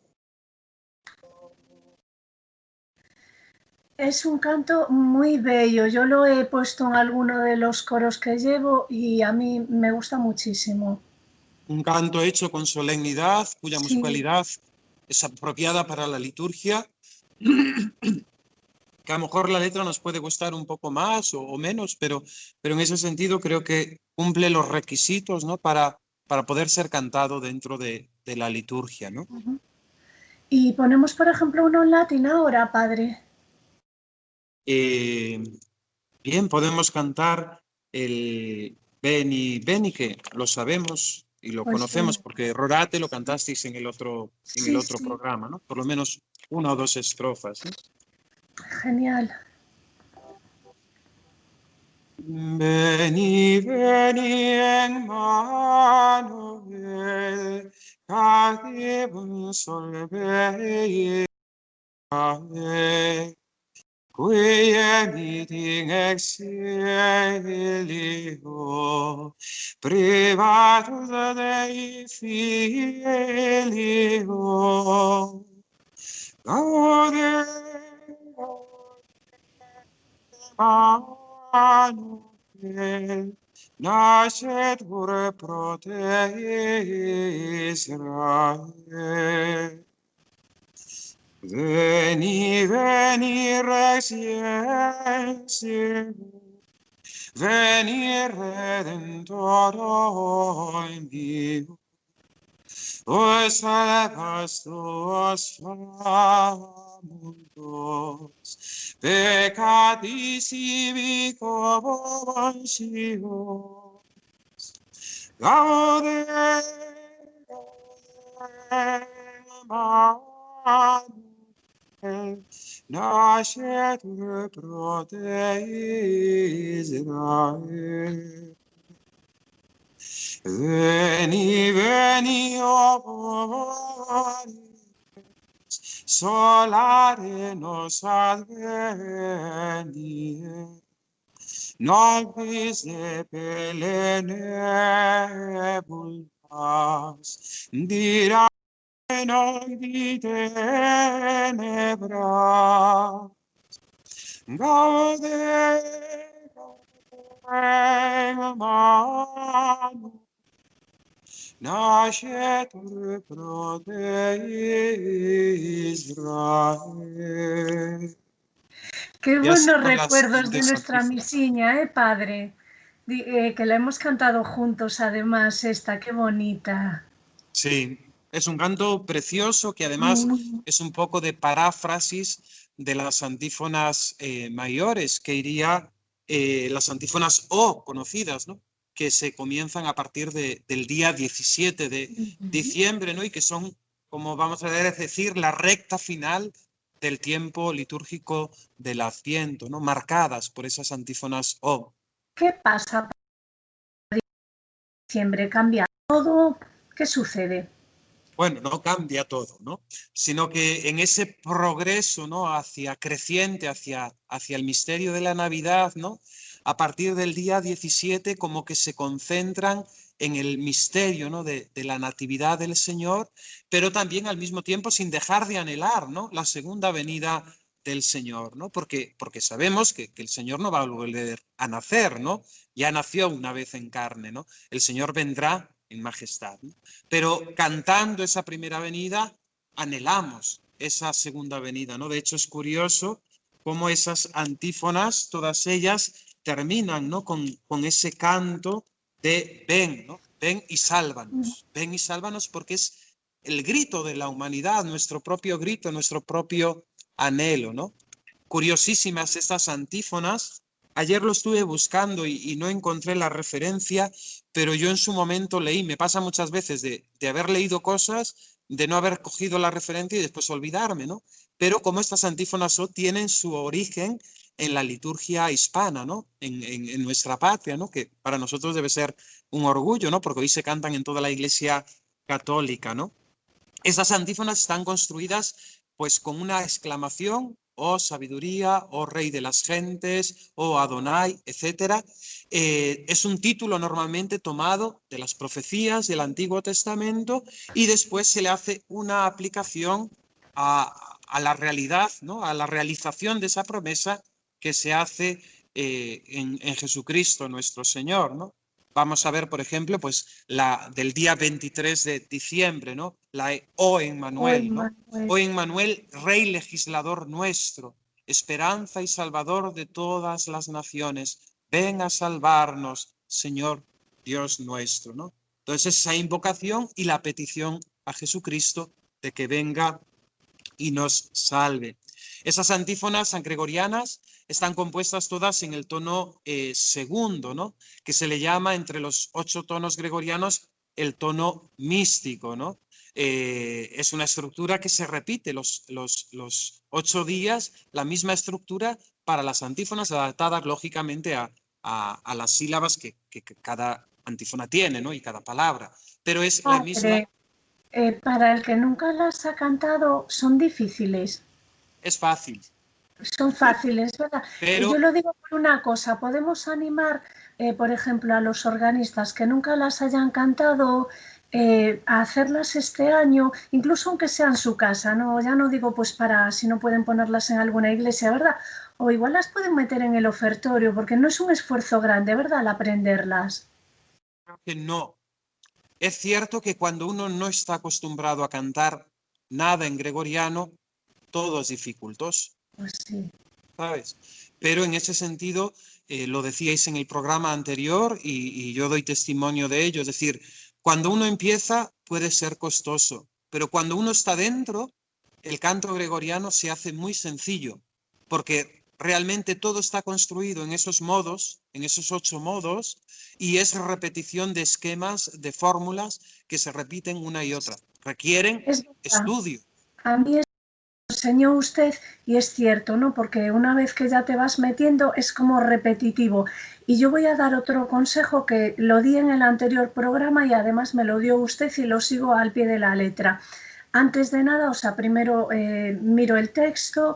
Es un canto muy bello. Yo lo he puesto en alguno de los coros que llevo y a mí me gusta muchísimo. Un canto hecho con solemnidad, cuya Sí. musicalidad es apropiada para la liturgia, que a lo mejor la letra nos puede costar un poco más o, o menos, pero, pero en ese sentido creo que cumple los requisitos, ¿no? para, para poder ser cantado dentro de, de la liturgia, ¿no? Uh-huh. Y ponemos, por ejemplo, uno en latín ahora, padre. Eh, bien, podemos cantar el Beni Beni, que lo sabemos y lo Pues conocemos, venga. porque Rorate lo cantasteis en el otro, en el Sí, otro sí, programa, ¿no? Por lo menos una o dos estrofas, ¿no? genial. Veni, veni, Emmanuel, cadevum solvere, qui emiting exilio, privatus Dei filio, gaude, Emmanuel, nascet ure prote Israel. Veni, veni, Rex Iesus, veni, Redentore Dio, os salvas tuos famundos, peccatis ibi conventions, gaude, Emmanuel, nascet ure prote Israel. Veni, veni, oboris, solare nos advenie, nobis de pelenebultas, dirá di tenebra, gaude, gaude, nascetur pro de Israel. Qué Y así buenos con las recuerdos de siguientes nuestra antífonas. misiña, ¿eh, padre? Di- eh, que la hemos cantado juntos, además, esta, qué bonita. Sí, es un canto precioso que además Mm. es un poco de paráfrasis de las antífonas eh, mayores, que iría eh, las antífonas O conocidas, ¿no? Que se comienzan a partir de, del día diecisiete de Ujú. diciembre, ¿no? Y que son, como vamos a ver, es decir, la recta final del tiempo litúrgico del Adviento, ¿no? Marcadas por esas antífonas O. ¿Qué pasa para diciembre? ¿Cambia todo? ¿Qué sucede? Bueno, no cambia todo, ¿no? Sino que en ese progreso, ¿no? Hacia creciente, hacia, hacia el misterio de la Navidad, ¿no? A partir del día diecisiete, como que se concentran en el misterio, ¿no? De, de la natividad del Señor, pero también al mismo tiempo sin dejar de anhelar, ¿no? La segunda venida del Señor, ¿no? Porque, porque sabemos que, que el Señor no va a volver a nacer, ¿no? Ya nació una vez en carne, ¿no? El Señor vendrá en majestad, ¿no? Pero cantando esa primera venida, anhelamos esa segunda venida, ¿no? De hecho, es curioso cómo esas antífonas, todas ellas, terminan, ¿no? Con, con ese canto de ven, ¿no? Ven y sálvanos, ven y sálvanos, porque es el grito de la humanidad, nuestro propio grito, nuestro propio anhelo, ¿no? Curiosísimas estas antífonas. Ayer lo estuve buscando y, y no encontré la referencia, pero yo en su momento leí, me pasa muchas veces de, de haber leído cosas, de no haber cogido la referencia y después olvidarme, ¿no? Pero como estas antífonas O tienen su origen en la liturgia hispana, ¿no? En, en, en nuestra patria, ¿no? Que para nosotros debe ser un orgullo, ¿no? Porque hoy se cantan en toda la Iglesia católica, ¿no? Estas antífonas están construidas pues con una exclamación, oh sabiduría, oh rey de las gentes, oh Adonai, etcétera. Eh, es un título normalmente tomado de las profecías del Antiguo Testamento y después se le hace una aplicación a, a la realidad, ¿no? A la realización de esa promesa que se hace eh, en, en Jesucristo nuestro Señor, ¿no? Vamos a ver, por ejemplo, pues la del día veintitrés de diciembre, ¿no? La O Hoy, Emmanuel, ¿no? Manuel. O Emmanuel, Rey legislador nuestro, esperanza y salvador de todas las naciones. Ven a salvarnos, Señor Dios nuestro, ¿no? Entonces esa invocación y la petición a Jesucristo de que venga y nos salve. Esas antífonas sangregorianas están compuestas todas en el tono eh, segundo, ¿no? Que se le llama entre los ocho tonos gregorianos el tono místico, ¿no? Eh, es una estructura que se repite los, los, los ocho días, la misma estructura para las antífonas adaptada lógicamente a, a, a las sílabas que, que, que cada antífona tiene, ¿no? Y cada palabra, pero es la misma. Padre, eh, para el que nunca las ha cantado, son difíciles. Es fácil, Son fáciles, ¿verdad? Eh, pero Yo lo digo por una cosa, podemos animar, eh, por ejemplo, a los organistas que nunca las hayan cantado, eh, a hacerlas este año, incluso aunque sea en su casa, ¿no? Ya no digo pues para si no pueden ponerlas en alguna iglesia, ¿verdad? O igual las pueden meter en el ofertorio, porque no es un esfuerzo grande, ¿verdad? Al aprenderlas. que no. Es cierto que cuando uno no está acostumbrado a cantar nada en gregoriano, todo es dificultoso, Pues sí. ¿sabes? Pero en ese sentido, eh, lo decíais en el programa anterior y, y yo doy testimonio de ello, es decir, cuando uno empieza puede ser costoso, pero cuando uno está dentro, el canto gregoriano se hace muy sencillo, porque realmente todo está construido en esos modos, en esos ocho modos, y es repetición de esquemas, de fórmulas que se repiten una y otra. Requieren Es verdad. estudio. A mí es enseñó usted y es cierto, ¿no? Porque una vez que ya te vas metiendo es como repetitivo. Y yo voy a dar otro consejo que lo di en el anterior programa y además me lo dio usted y lo sigo al pie de la letra. Antes de nada, o sea, primero eh, miro el texto,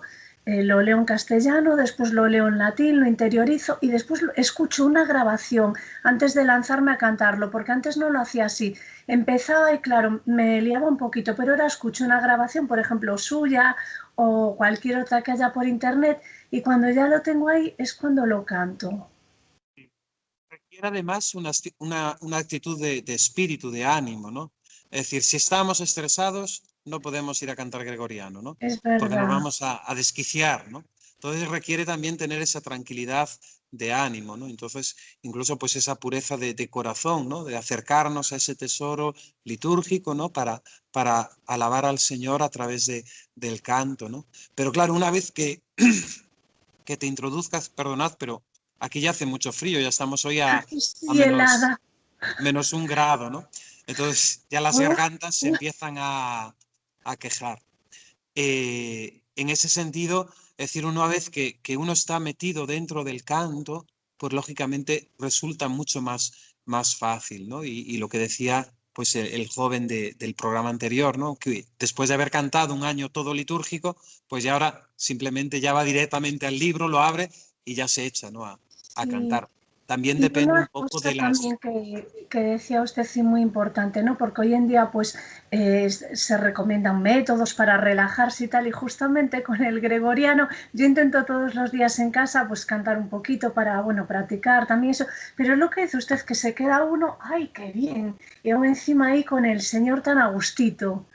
eh, lo leo en castellano, después lo leo en latín, lo interiorizo y después escucho una grabación antes de lanzarme a cantarlo, porque antes no lo hacía así. Empezaba y claro, me liaba un poquito, pero ahora escucho una grabación, por ejemplo, suya o cualquier otra que haya por internet, y cuando ya lo tengo ahí es cuando lo canto. Requiere además una, una, una actitud de, de espíritu, de ánimo, ¿no? Es decir, si estamos estresados, no podemos ir a cantar gregoriano, ¿no? Es Porque nos verdad. vamos a, a desquiciar, ¿no? Entonces requiere también tener esa tranquilidad de ánimo, ¿no? Entonces, incluso pues esa pureza de, de corazón, ¿no? De acercarnos a ese tesoro litúrgico, ¿no? Para, para alabar al Señor a través de, del canto, ¿no? Pero claro, una vez que, que te introduzcas, perdonad, pero aquí ya hace mucho frío, ya estamos hoy a, Ay, a sí, menos, helada. menos un grado, ¿no? Entonces ya las Oh, gargantas se empiezan a, a quejar. Eh, en ese sentido, es decir, una vez que, que uno está metido dentro del canto, pues lógicamente resulta mucho más, más fácil, ¿no? Y, y lo que decía pues el, el joven de, del programa anterior, ¿no? Que después de haber cantado un año todo litúrgico, pues ya ahora simplemente ya va directamente al libro, lo abre y ya se echa, ¿no? A, a sí. cantar. También Y depende un una poco cosa de las... también que, que decía usted sí muy importante, ¿no? Porque hoy en día pues eh, se recomiendan métodos para relajarse y tal, y justamente con el gregoriano yo intento todos los días en casa pues cantar un poquito para, bueno, practicar también eso, pero lo que dice usted que se queda uno, ¡ay, qué bien! Y aún encima ahí con el Señor tan a gustito.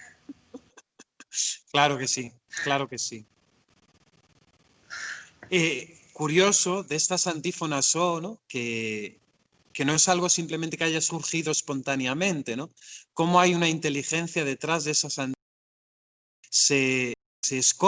Claro que sí, claro que sí. Eh, curioso de estas antífonas son, ¿no? Que, que no es algo simplemente que haya surgido espontáneamente, ¿no? Cómo hay una inteligencia detrás de esas antífonas. Se, se esconden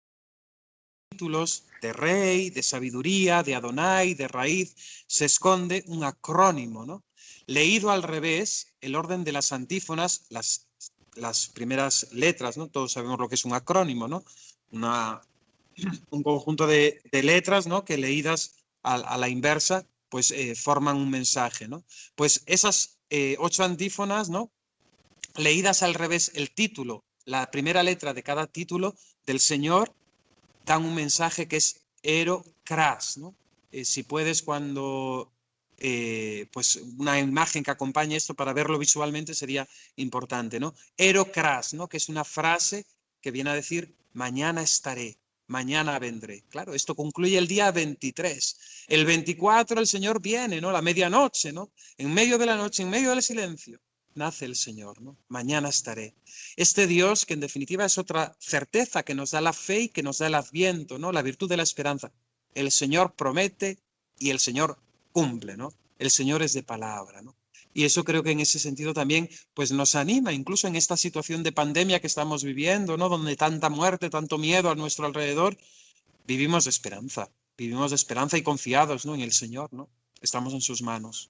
títulos de rey, de sabiduría, de Adonai, de raíz, se esconde un acrónimo, ¿no? Leído al revés, el orden de las antífonas, las, las primeras letras, ¿no? Todos sabemos lo que es un acrónimo, ¿no? Una, un conjunto de, de letras, ¿no? Que leídas a, a la inversa, pues eh, forman un mensaje, ¿no? Pues esas eh, ocho antífonas, ¿no? Leídas al revés, el título, la primera letra de cada título del Señor, dan un mensaje que es ero cras, ¿no? Eh, si puedes, cuando eh, pues una imagen que acompañe esto para verlo visualmente sería importante, ¿no? Ero cras, ¿no? Que es una frase que viene a decir mañana estaré, mañana vendré. Claro, esto concluye el día veintitrés. El veinticuatro el Señor viene, ¿no? La medianoche, ¿no? En medio de la noche, en medio del silencio, nace el Señor, ¿no? Mañana estaré. Este Dios que en definitiva es otra certeza que nos da la fe y que nos da el adviento, ¿no? La virtud de la esperanza. El Señor promete y el Señor cumple, ¿no? El Señor es de palabra, ¿no? Y eso creo que en ese sentido también pues nos anima, incluso en esta situación de pandemia que estamos viviendo, ¿no? Donde tanta muerte, tanto miedo a nuestro alrededor, vivimos de esperanza, vivimos de esperanza y confiados, ¿no? En el Señor, ¿no? Estamos en sus manos.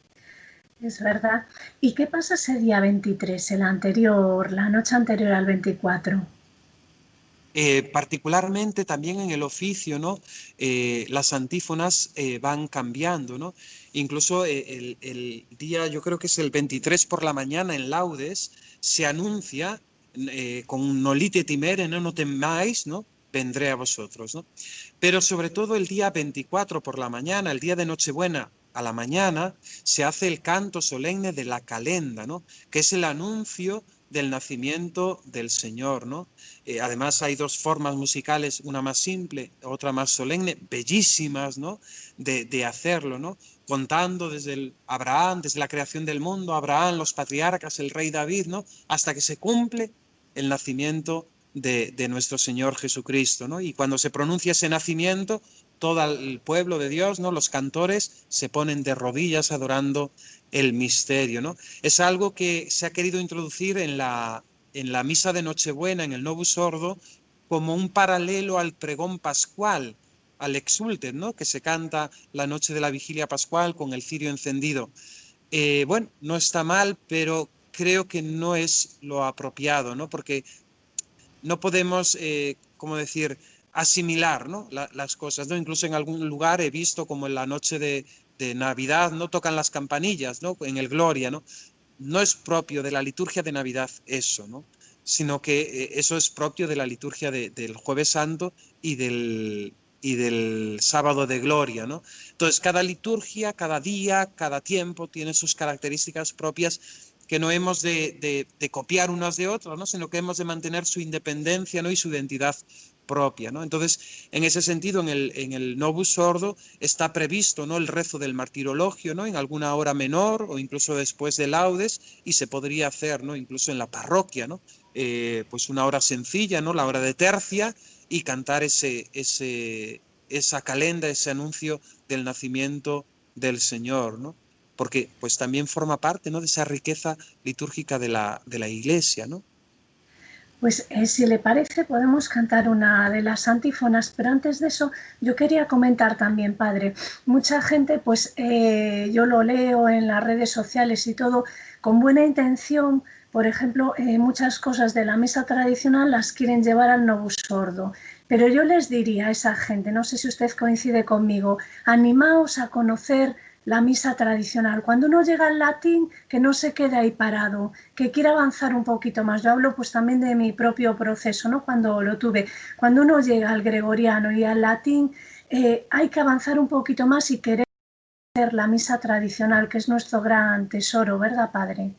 Es verdad. ¿Y qué pasa ese día veintitrés, el anterior, la noche anterior al veinticuatro? Eh, particularmente también en el oficio, ¿no? Eh, las antífonas eh, van cambiando, ¿no? Incluso eh, el, el, día, yo creo que es el veintitrés por la mañana en Laudes, se anuncia eh, con nolite timere, no, no temáis, ¿no? Vendré a vosotros, ¿no? Pero sobre todo el día veinticuatro por la mañana, el día de Nochebuena a la mañana, se hace el canto solemne de la calenda, ¿no? Que es el anuncio del nacimiento del Señor, ¿no? Eh, además hay dos formas musicales, una más simple, otra más solemne, bellísimas, ¿no? De, de hacerlo, ¿no? Contando desde el Abraham, desde la creación del mundo, Abraham, los patriarcas, el rey David, ¿no? Hasta que se cumple el nacimiento de, de nuestro Señor Jesucristo, ¿no? Y cuando se pronuncia ese nacimiento, todo el pueblo de Dios, ¿no? Los cantores se ponen de rodillas adorando el misterio, ¿no? Es algo que se ha querido introducir en la, en la misa de Nochebuena, en el Novus Ordo, como un paralelo al pregón pascual, al Exultet, ¿no? Que se canta la noche de la vigilia pascual con el cirio encendido. Eh, bueno, no está mal, pero creo que no es lo apropiado, ¿no? Porque no podemos, eh, ¿cómo decir?, asimilar, ¿no? La, las cosas, ¿no? Incluso en algún lugar he visto como en la noche de, de Navidad no tocan las campanillas, ¿no? En el Gloria, ¿no? No es propio de la liturgia de Navidad eso, ¿no? sino que eh, eso es propio de la liturgia de, del Jueves Santo y del, y del Sábado de Gloria, ¿no? Entonces, cada liturgia, cada día, cada tiempo tiene sus características propias que no hemos de, de, de copiar unas de otras, ¿no? Sino que hemos de mantener su independencia, ¿no? Y su identidad propia, ¿no? Entonces, en ese sentido, en el, en el Novus Ordo está previsto, ¿no? El rezo del martirologio, ¿no? En alguna hora menor o incluso después de laudes, y se podría hacer, ¿no? Incluso en la parroquia, ¿no? Eh, pues una hora sencilla, ¿no? La hora de tercia, y cantar ese, ese, esa calenda, ese anuncio del nacimiento del Señor, ¿no? Porque pues también forma parte, ¿no? De esa riqueza litúrgica de la, de la Iglesia, ¿no? Pues eh, si le parece podemos cantar una de las antífonas, pero antes de eso yo quería comentar también, padre, mucha gente pues eh, yo lo leo en las redes sociales y todo con buena intención, por ejemplo, eh, muchas cosas de la misa tradicional las quieren llevar al Novus Ordo, pero yo les diría a esa gente, no sé si usted coincide conmigo, animaos a conocer la misa tradicional. Cuando uno llega al latín, que no se quede ahí parado, que quiera avanzar un poquito más. Yo hablo pues también de mi propio proceso, ¿no? Cuando lo tuve. Cuando uno llega al gregoriano y al latín, eh, hay que avanzar un poquito más y querer la misa tradicional, que es nuestro gran tesoro, ¿verdad, padre?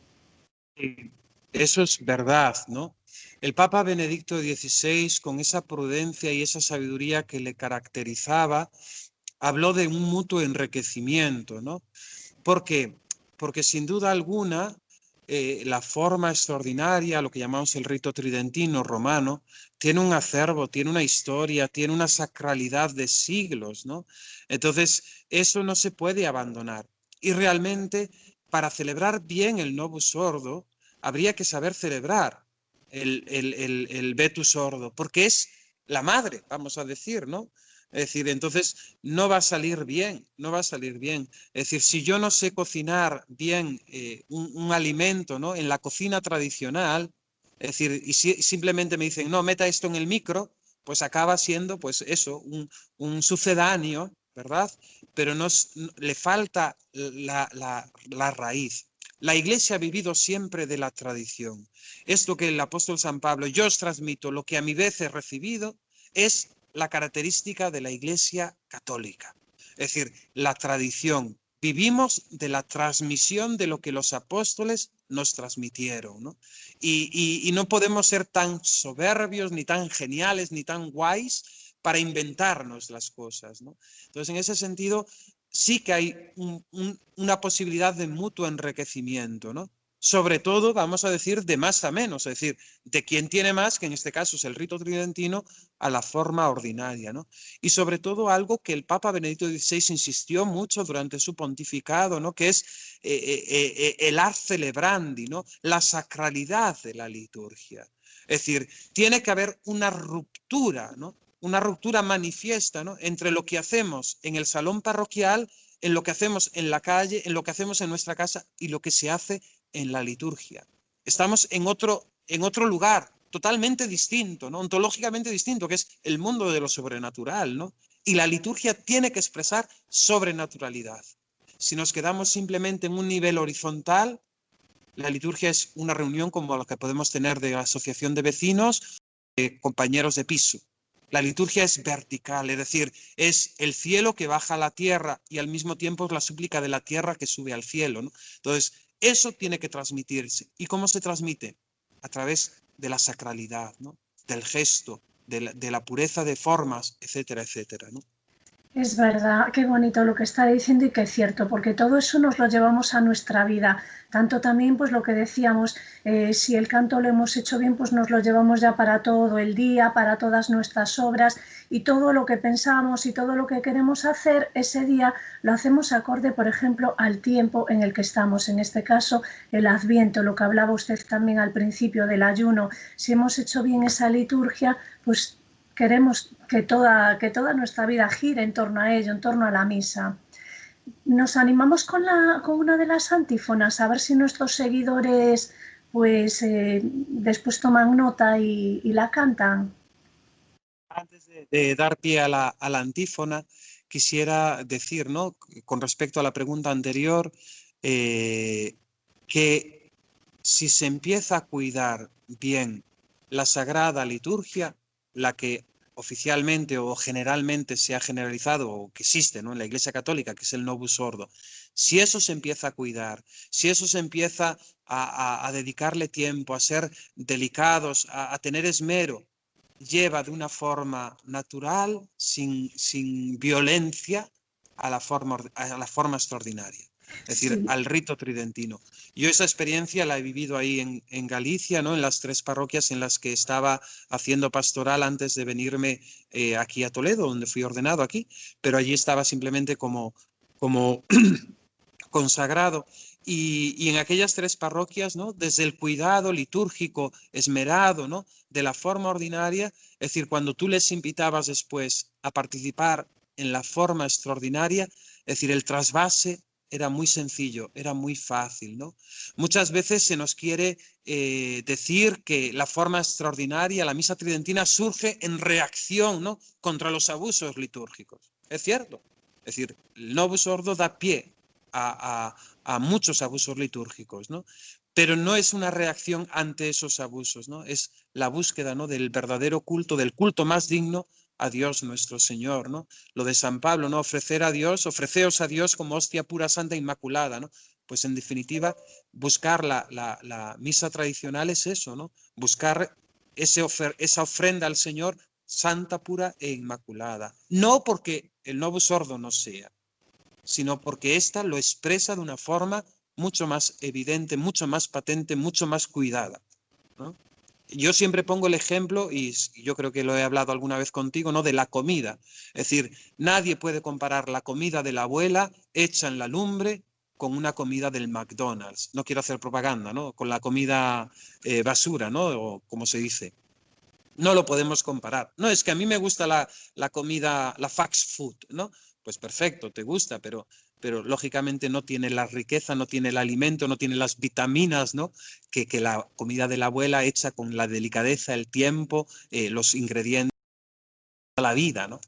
Eso es verdad, ¿no? El Papa Benedicto dieciséis, con esa prudencia y esa sabiduría que le caracterizaba, habló de un mutuo enriquecimiento, ¿no? ¿Por qué? Porque sin duda alguna, eh, la forma extraordinaria, lo que llamamos el rito tridentino romano, tiene un acervo, tiene una historia, tiene una sacralidad de siglos, ¿no? Entonces, eso no se puede abandonar. Y realmente, para celebrar bien el Novus Ordo, habría que saber celebrar el, el, el, el Vetus Ordo, porque es la madre, vamos a decir, ¿no? Es decir, entonces no va a salir bien, no va a salir bien. Es decir, si yo no sé cocinar bien eh, un, un alimento, ¿no? En la cocina tradicional, es decir, y si, simplemente me dicen, no, meta esto en el micro, pues acaba siendo, pues eso, un, un sucedáneo, ¿verdad? Pero no, no, le falta la, la, la raíz. La Iglesia ha vivido siempre de la tradición. Esto que el apóstol San Pablo, yo os transmito lo que a mi vez he recibido, es la característica de la Iglesia católica. Es decir, la tradición. Vivimos de la transmisión de lo que los apóstoles nos transmitieron, ¿no? Y, y, y no podemos ser tan soberbios, ni tan geniales, ni tan guays para inventarnos las cosas, ¿no? Entonces, en ese sentido, sí que hay un, un, una posibilidad de mutuo enriquecimiento, ¿no? Sobre todo, vamos a decir, de más a menos, es decir, de quien tiene más, que en este caso es el rito tridentino, a la forma ordinaria, ¿no? Y sobre todo algo que el Papa Benedicto dieciséis insistió mucho durante su pontificado, ¿no? Que es eh, eh, eh, el ar celebrandi, ¿no? La sacralidad de la liturgia. Es decir, tiene que haber una ruptura, ¿no? Una ruptura manifiesta, ¿no? Entre lo que hacemos en el salón parroquial, en lo que hacemos en la calle, en lo que hacemos en nuestra casa y lo que se hace en la liturgia. Estamos en otro, en otro lugar totalmente distinto, ¿no? Ontológicamente distinto, que es el mundo de lo sobrenatural, ¿no? Y la liturgia tiene que expresar sobrenaturalidad. Si nos quedamos simplemente en un nivel horizontal, la liturgia es una reunión como la que podemos tener de asociación de vecinos, de compañeros de piso. La liturgia es vertical, es decir, es el cielo que baja a la tierra y al mismo tiempo es la súplica de la tierra que sube al cielo, ¿no? Entonces, eso tiene que transmitirse. ¿Y cómo se transmite? A través de la sacralidad, ¿no? Del gesto, de la, de la pureza de formas, etcétera, etcétera, ¿no? Es verdad, qué bonito lo que está diciendo y que es cierto, porque todo eso nos lo llevamos a nuestra vida. Tanto también, pues lo que decíamos, eh, si el canto lo hemos hecho bien, pues nos lo llevamos ya para todo el día, para todas nuestras obras y todo lo que pensamos y todo lo que queremos hacer ese día lo hacemos acorde, por ejemplo, al tiempo en el que estamos. En este caso, el Adviento, lo que hablaba usted también al principio del ayuno. Si hemos hecho bien esa liturgia, pues queremos que toda, que toda nuestra vida gire en torno a ello, en torno a la misa. Nos animamos con, la, con una de las antífonas, a ver si nuestros seguidores pues eh, después toman nota y, y la cantan. Antes de, de dar pie a la, a la antífona, quisiera decir, ¿no? Con respecto a la pregunta anterior, eh, que si se empieza a cuidar bien la Sagrada Liturgia, la que oficialmente o generalmente se ha generalizado o que existe, ¿no?, en la Iglesia Católica, que es el Novus Ordo, si eso se empieza a cuidar, si eso se empieza a, a, a dedicarle tiempo, a ser delicados, a, a tener esmero, lleva de una forma natural, sin, sin violencia, a la, forma, a la forma extraordinaria, es decir, Sí. al rito tridentino. Yo esa experiencia la he vivido ahí en, en Galicia, ¿no?, en las tres parroquias en las que estaba haciendo pastoral antes de venirme eh, aquí a Toledo, donde fui ordenado aquí, pero allí estaba simplemente como, como consagrado. Y, y en aquellas tres parroquias, ¿no?, desde el cuidado litúrgico esmerado, ¿no?, de la forma ordinaria, es decir, cuando tú les invitabas después a participar en la forma extraordinaria, es decir, el trasvase era muy sencillo, era muy fácil, ¿no? Muchas veces se nos quiere eh, decir que la forma extraordinaria, la misa tridentina, surge en reacción, ¿no?, contra los abusos litúrgicos. Es cierto. Es decir, el Novus Ordo da pie a, a, a muchos abusos litúrgicos, ¿no? Pero no es una reacción ante esos abusos, ¿no? Es la búsqueda, ¿no?, del verdadero culto, del culto más digno a Dios nuestro Señor, ¿no? Lo de San Pablo, ¿no?, ofrecer a Dios, ofreceos a Dios como hostia pura, santa, inmaculada, ¿no? Pues en definitiva, buscar la, la, la misa tradicional es eso, ¿no? Buscar ese ofer esa ofrenda al Señor santa, pura e inmaculada. No porque el Novus Ordo no sea, sino porque ésta lo expresa de una forma mucho más evidente, mucho más patente, mucho más cuidada, ¿no? Yo siempre pongo el ejemplo, y yo creo que lo he hablado alguna vez contigo, ¿no?, de la comida. Es decir, nadie puede comparar la comida de la abuela hecha en la lumbre con una comida del McDonald's. No quiero hacer propaganda, ¿no?, con la comida eh, basura, ¿no?, o como se dice. No lo podemos comparar. No, es que a mí me gusta la, la comida, la fast food, ¿no? Pues perfecto, te gusta, pero, pero lógicamente no tiene la riqueza, no tiene el alimento, no tiene las vitaminas, ¿no?, que, que la comida de la abuela hecha con la delicadeza, el tiempo, eh, los ingredientes, la vida, ¿no?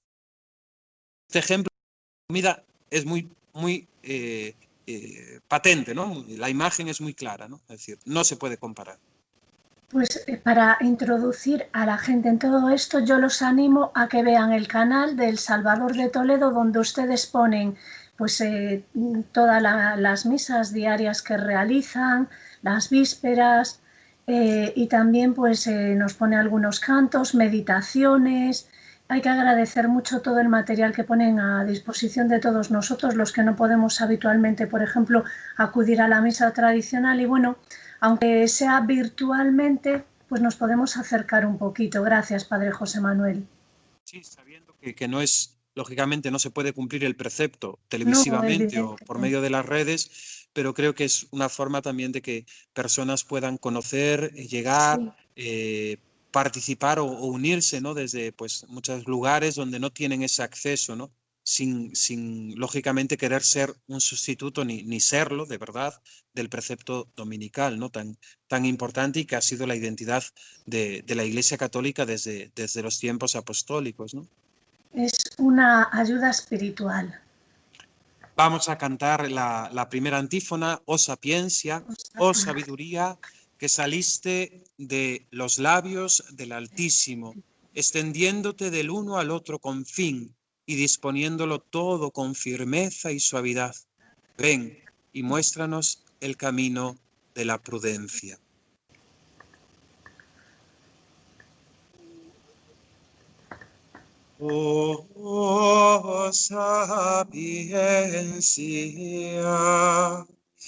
Este ejemplo de comida es muy, muy eh, eh, patente, ¿no? La imagen es muy clara, ¿no? Es decir, no se puede comparar. Pues eh, para introducir a la gente en todo esto, yo los animo a que vean el canal del Salvador de Toledo, donde ustedes ponen pues eh, todas la, las misas diarias que realizan, las vísperas, eh, y también pues eh, nos pone algunos cantos, meditaciones. Hay que agradecer mucho todo el material que ponen a disposición de todos nosotros, los que no podemos habitualmente, por ejemplo, acudir a la misa tradicional. Y bueno, aunque sea virtualmente, pues nos podemos acercar un poquito. Gracias, Padre José Manuel. Sí, sabiendo que, que no es, lógicamente no se puede cumplir el precepto No, televisivamente o por evidentemente. medio de las redes, pero creo que es una forma también de que personas puedan conocer, eh, llegar, Sí. eh, participar o, o unirse, ¿no?, desde pues muchos lugares donde no tienen ese acceso, ¿no?, sin, sin lógicamente querer ser un sustituto ni, ni serlo de verdad del precepto dominical, ¿no?, tan, tan importante y que ha sido la identidad de, de la Iglesia Católica desde, desde los tiempos apostólicos, ¿no? Es una ayuda espiritual. Vamos a cantar la, la primera antífona, oh sapiencia, oh sabiduría, que saliste de los labios del Altísimo, extendiéndote del uno al otro con fin y disponiéndolo todo con firmeza y suavidad. Ven y muéstranos el camino de la prudencia. Oh, oh sapiencia,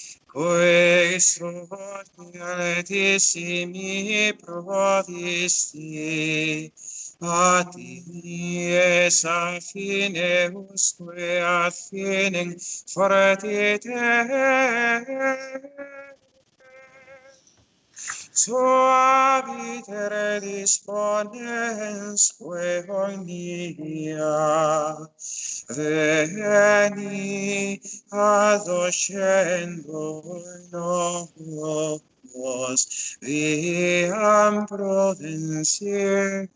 Altissimi prodissi, a dies a fine usque a finem fortiter, suaviter disponensque omnia, veni adoscendo nos viam prudentia.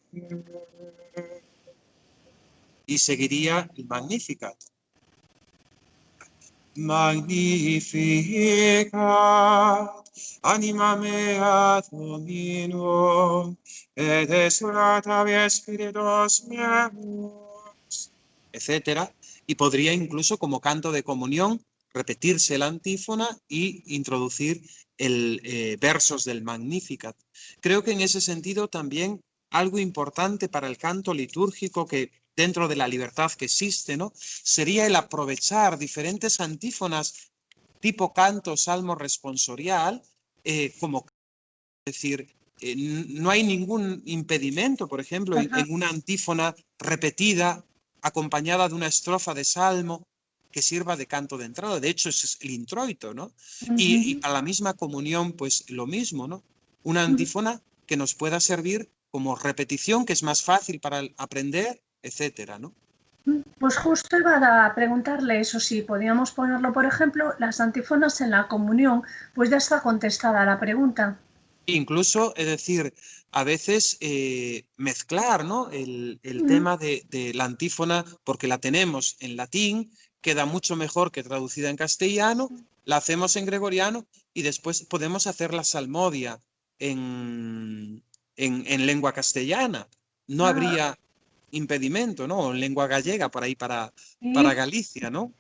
Y seguiría el Magnificat. Magnificat, anima mea Dominum, et exulta via spiritus meus, etcétera. Y podría incluso como canto de comunión repetirse la antífona y introducir el eh, versos del Magnificat. Creo que en ese sentido también algo importante para el canto litúrgico que dentro de la libertad que existe, ¿no? Sería el aprovechar diferentes antífonas tipo canto, salmo responsorial, eh, como, es decir, eh, no hay ningún impedimento, por ejemplo, en, en una antífona repetida, acompañada de una estrofa de salmo, que sirva de canto de entrada. De hecho, ese es el introito, ¿no? Uh-huh. y, y para la misma comunión, pues lo mismo, ¿no? Una antífona que nos pueda servir como repetición, que es más fácil para aprender, etcétera, ¿no? Pues justo iba a preguntarle eso, si podíamos ponerlo, por ejemplo, las antífonas en la comunión, pues ya está contestada la pregunta. Incluso, es decir, a veces eh, mezclar, ¿no? el, el mm. tema de, de la antífona, porque la tenemos en latín, queda mucho mejor que traducida en castellano, la hacemos en gregoriano y después podemos hacer la salmodia en, en, en lengua castellana. No ah. habría impedimento, ¿no? En lengua gallega, por ahí para, ¿Sí? para Galicia, ¿no?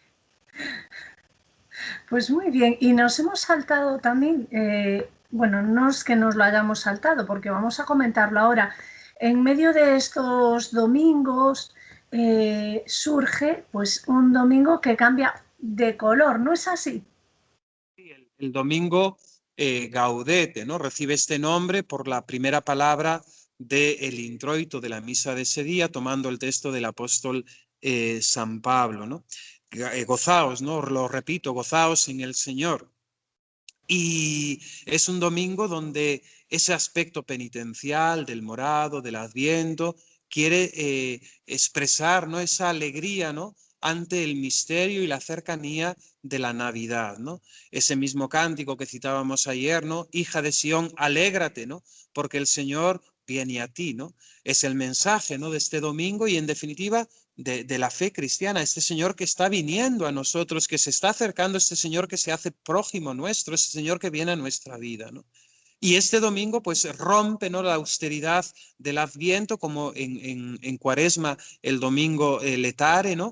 Pues muy bien, y nos hemos saltado también, eh, bueno, no es que nos lo hayamos saltado, porque vamos a comentarlo ahora. En medio de estos domingos eh, surge pues un domingo que cambia de color, ¿no es así? Sí, el, el domingo eh, Gaudete, ¿no? Recibe este nombre por la primera palabra del introito de la misa de ese día, tomando el texto del apóstol eh, San Pablo, ¿no? Gozaos, ¿no? Lo repito, gozaos en el Señor. Y es un domingo donde ese aspecto penitencial del morado, del Adviento, quiere eh, expresar, ¿no? Esa alegría, ¿no? Ante el misterio y la cercanía de la Navidad, ¿no? Ese mismo cántico que citábamos ayer, ¿no? Hija de Sión, alégrate, ¿no? Porque el Señor viene a ti, ¿no? Es el mensaje, ¿no? De este domingo y en definitiva de, de la fe cristiana, este Señor que está viniendo a nosotros, que se está acercando, este Señor que se hace prójimo nuestro, este Señor que viene a nuestra vida, ¿no? Y este domingo pues rompe, ¿no? La austeridad del Adviento, como en, en, en Cuaresma el domingo eh, letare, ¿no?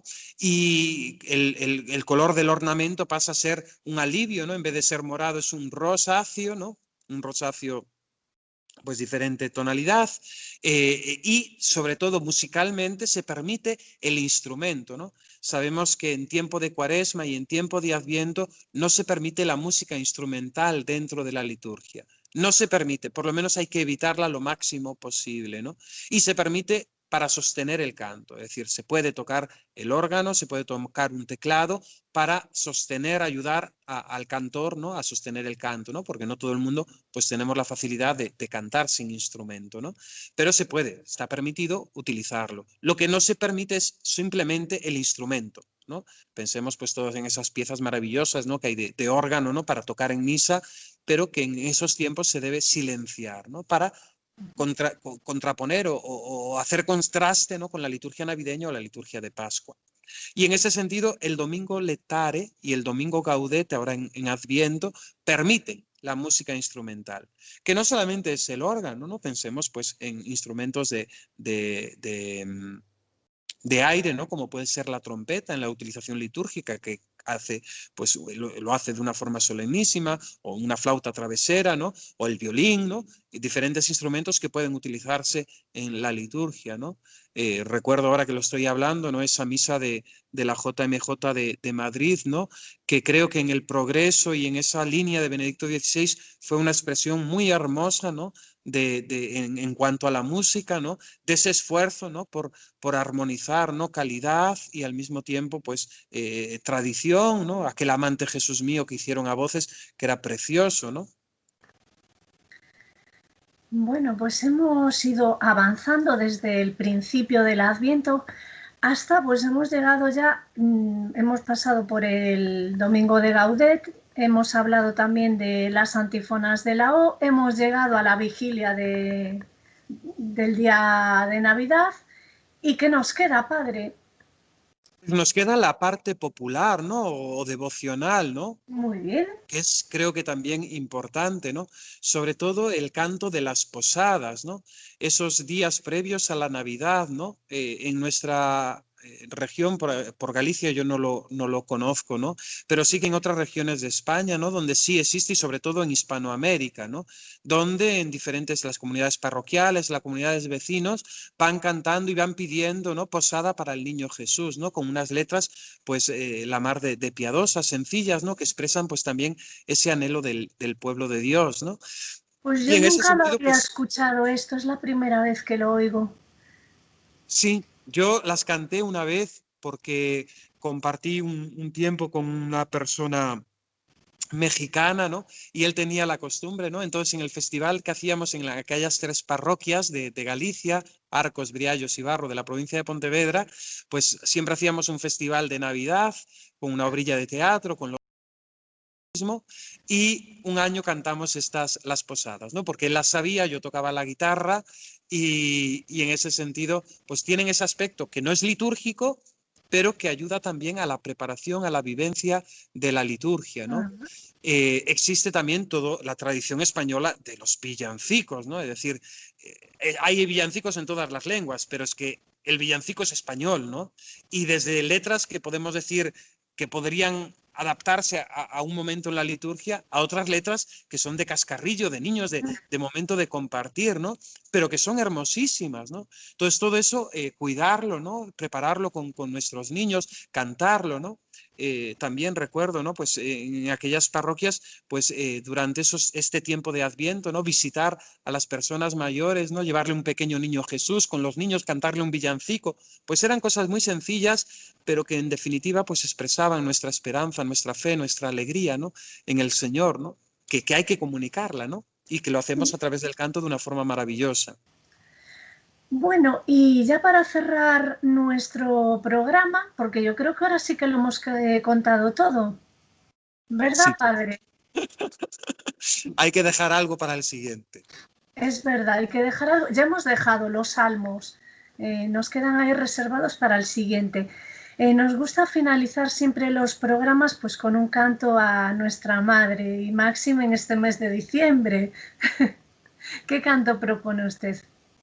Y el, el, el color del ornamento pasa a ser un alivio, ¿no? En vez de ser morado es un rosáceo, ¿no? Un rosáceo pues diferente tonalidad eh, y sobre todo musicalmente se permite el instrumento, ¿no? Sabemos que en tiempo de Cuaresma y en tiempo de Adviento no se permite la música instrumental dentro de la liturgia. No se permite, por lo menos hay que evitarla lo máximo posible, ¿no? Y se permite para sostener el canto, es decir, se puede tocar el órgano, se puede tocar un teclado para sostener, ayudar a, al cantor, ¿no? A sostener el canto, ¿no? Porque no todo el mundo pues tenemos la facilidad de, de cantar sin instrumento, ¿no? Pero se puede, está permitido utilizarlo. Lo que no se permite es simplemente el instrumento, ¿no? Pensemos pues todos en esas piezas maravillosas, ¿no? Que hay de, de órgano, ¿no? Para tocar en misa, pero que en esos tiempos se debe silenciar, ¿no? Para Contra, contraponer o, o hacer contraste, ¿no? Con la liturgia navideña o la liturgia de Pascua. Y en ese sentido, el domingo letare y el domingo gaudete, ahora en, en Adviento, permiten la música instrumental, que no solamente es el órgano, ¿no? Pensemos pues en instrumentos de, de, de, de aire, ¿no? Como puede ser la trompeta en la utilización litúrgica, que hace, pues lo, lo hace de una forma solemnísima, o una flauta travesera, ¿no? O el violín, ¿no? Y diferentes instrumentos que pueden utilizarse en la liturgia, ¿no? Eh, recuerdo ahora que lo estoy hablando, ¿no? Esa misa de, de la J M J de, de Madrid, ¿no? Que creo que en el progreso y en esa línea de Benedicto dieciséis fue una expresión muy hermosa, ¿no? De, de, en, en cuanto a la música, ¿no? De ese esfuerzo, ¿no? Por, por armonizar, ¿no? Calidad y al mismo tiempo, pues, eh, tradición, ¿no? Aquel amante Jesús mío que hicieron a voces, que era precioso, ¿no? Bueno, pues hemos ido avanzando desde el principio del Adviento hasta, pues hemos llegado ya, mmm, hemos pasado por el domingo de Gaudet, hemos hablado también de las antífonas de la O, hemos llegado a la vigilia de, del día de Navidad. ¿Y qué nos queda, padre? Nos queda la parte popular, ¿no? O devocional, ¿no? Muy bien. Que es, creo que también importante, ¿no? Sobre todo el canto de las posadas, ¿no? Esos días previos a la Navidad, ¿no? Eh, en nuestra eh, región, por, por Galicia, yo no lo, no lo conozco, ¿no? Pero sí que en otras regiones de España, ¿no? Donde sí existe, y sobre todo en Hispanoamérica, ¿no? Donde en diferentes, las comunidades parroquiales, las comunidades vecinos, van cantando y van pidiendo, ¿no? Posada para el niño Jesús, ¿no? Con unas letras, pues, eh, la mar de, de piadosas, sencillas, ¿no? Que expresan, pues, también ese anhelo del, del pueblo de Dios, ¿no? Pues Y yo en ese nunca lo sentido, había pues, escuchado esto, es la primera vez que lo oigo. sí, yo las canté una vez porque compartí un, un tiempo con una persona mexicana, ¿no? Y él tenía la costumbre, ¿no? Entonces, en el festival que hacíamos en la, aquellas tres parroquias de, de Galicia, Arcos, Briallos y Barro, de la provincia de Pontevedra, pues siempre hacíamos un festival de Navidad con una obrilla de teatro, con lo mismo, y un año cantamos estas, las posadas, ¿no? Porque él las sabía, yo tocaba la guitarra y, y en ese sentido, pues tienen ese aspecto que no es litúrgico, pero que ayuda también a la preparación, a la vivencia de la liturgia, ¿no? Ah, Eh, existe también toda la tradición española de los villancicos, ¿no? Es decir, eh, hay villancicos en todas las lenguas, pero es que el villancico es español, ¿no? Y desde letras que podemos decir que podrían adaptarse a, a, un momento en la liturgia, a otras letras que son de cascarrillo, de niños, de, de momento de compartir, ¿no? Pero que son hermosísimas, ¿no? Entonces, todo eso, eh, cuidarlo, ¿no? Prepararlo con, con nuestros niños, cantarlo, ¿no? Eh, también recuerdo, ¿no? Pues eh, en aquellas parroquias, pues eh, durante esos, este tiempo de Adviento, ¿no? Visitar a las personas mayores, ¿no? Llevarle un pequeño niño Jesús, con los niños cantarle un villancico, pues eran cosas muy sencillas, pero que en definitiva pues expresaban nuestra esperanza, nuestra fe, nuestra alegría, ¿no? En el Señor, ¿no? Que, que hay que comunicarla, ¿no? Y que lo hacemos a través del canto de una forma maravillosa. bueno, y ya para cerrar nuestro programa, porque yo creo que ahora sí que lo hemos eh, contado todo, ¿verdad, Sí, padre? hay que dejar algo para el siguiente. Es verdad, hay que dejar algo. Ya hemos dejado los salmos, eh, nos quedan ahí reservados para el siguiente. Eh, nos gusta finalizar siempre los programas pues con un canto a nuestra madre y máximo en este mes de diciembre. ¿Qué canto propone usted?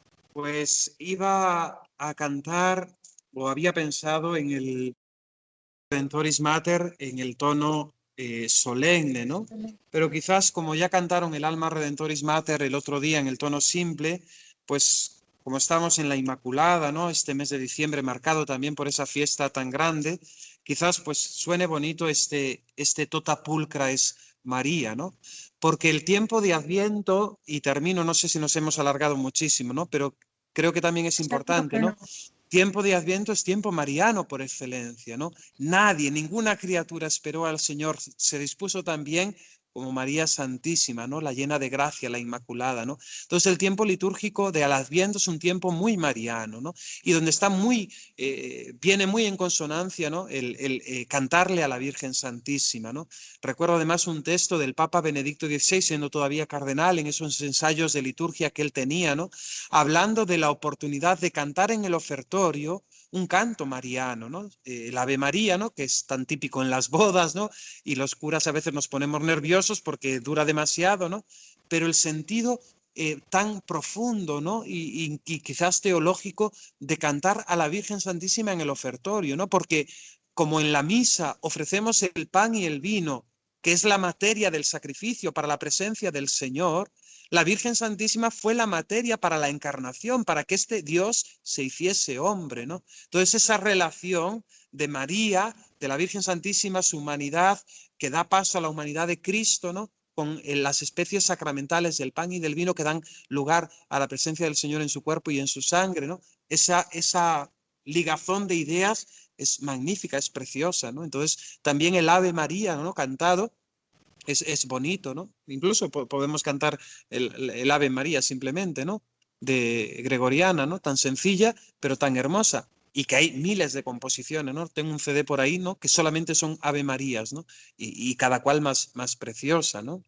Pues iba a cantar o había pensado en el Redentoris Mater en el tono eh, solemne, ¿no? Pero quizás como ya cantaron el Alma Redentoris Mater el otro día en el tono simple, pues como estamos en la Inmaculada, ¿no? Este mes de diciembre marcado también por esa fiesta tan grande, quizás pues suene bonito este, este Tota Pulcra es María, ¿no? Porque el tiempo de Adviento, y termino, no sé si nos hemos alargado muchísimo, ¿no? Pero creo que también es Seguro importante, que no. ¿no? Tiempo de Adviento es tiempo mariano por excelencia, ¿no? Nadie, ninguna criatura esperó al Señor, se dispuso también como María Santísima, ¿no? La llena de gracia, la Inmaculada, ¿no? Entonces el tiempo litúrgico de al Adviento es un tiempo muy mariano, ¿no? Y donde está muy, eh, viene muy en consonancia, ¿no? El, el eh, cantarle a la Virgen Santísima, ¿no? Recuerdo además un texto del Papa Benedicto dieciséis, siendo todavía cardenal, en esos ensayos de liturgia que él tenía, ¿no? Hablando de la oportunidad de cantar en el ofertorio un canto mariano, ¿no? Eh, el Ave María, ¿no? Que es tan típico en las bodas, ¿no? Y los curas a veces nos ponemos nerviosos porque dura demasiado, ¿no? Pero el sentido eh, tan profundo, ¿no? Y, y, y quizás teológico de cantar a la Virgen Santísima en el ofertorio, ¿no? Porque como en la misa ofrecemos el pan y el vino, que es la materia del sacrificio para la presencia del Señor, la Virgen Santísima fue la materia para la encarnación, para que este Dios se hiciese hombre, ¿no? Entonces esa relación de María, de la Virgen Santísima, su humanidad, que da paso a la humanidad de Cristo, ¿no? Con las especies sacramentales del pan y del vino que dan lugar a la presencia del Señor en su cuerpo y en su sangre, ¿no? Esa, esa ligazón de ideas es magnífica, es preciosa, ¿no? Entonces también el Ave María, ¿no? Cantado, es, es bonito, ¿no? Incluso po podemos cantar el, el Ave María simplemente, ¿no? De gregoriana, ¿no? Tan sencilla, pero tan hermosa. Y que hay miles de composiciones, ¿no? Tengo un C D por ahí, ¿no? Que solamente son Ave Marías, ¿no? Y, y cada cual más, más preciosa, ¿no?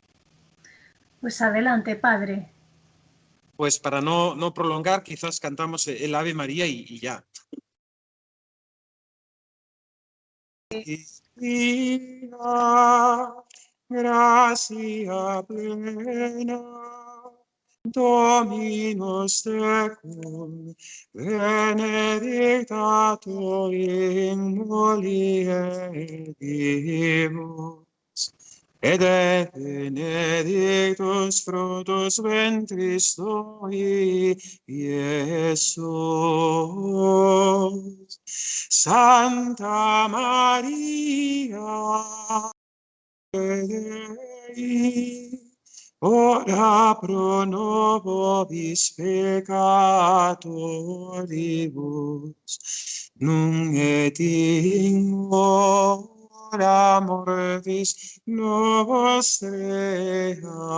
Pues adelante, padre. Pues para no, no prolongar, quizás cantamos el Ave María y, y ya. Cristina, gracia plena, Dominus tecum, benedicta tu in mulieribus, et benedictus fructus ventris tui, Iesus. Santa Maria, Dei, ora pro nobis peccatoribus, nunc et in hora mortis nostre.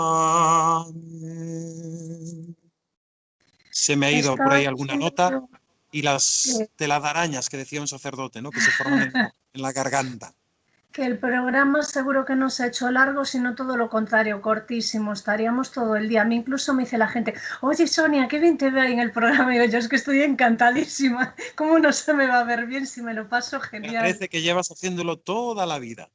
Amén. Se me ha ido por Estaba ahí alguna diciendo nota yo y las que, telarañas que decía un sacerdote, ¿no? Que se forman en la, en la garganta. que el programa seguro que no se ha hecho largo, sino todo lo contrario, cortísimo. Estaríamos todo el día. A mí incluso me dice la gente, oye Sonia, qué bien te veo ahí en el programa. Y yo, yo es que estoy encantadísima. ¿Cómo no se me va a ver bien si me lo paso genial? Parece que llevas haciéndolo toda la vida.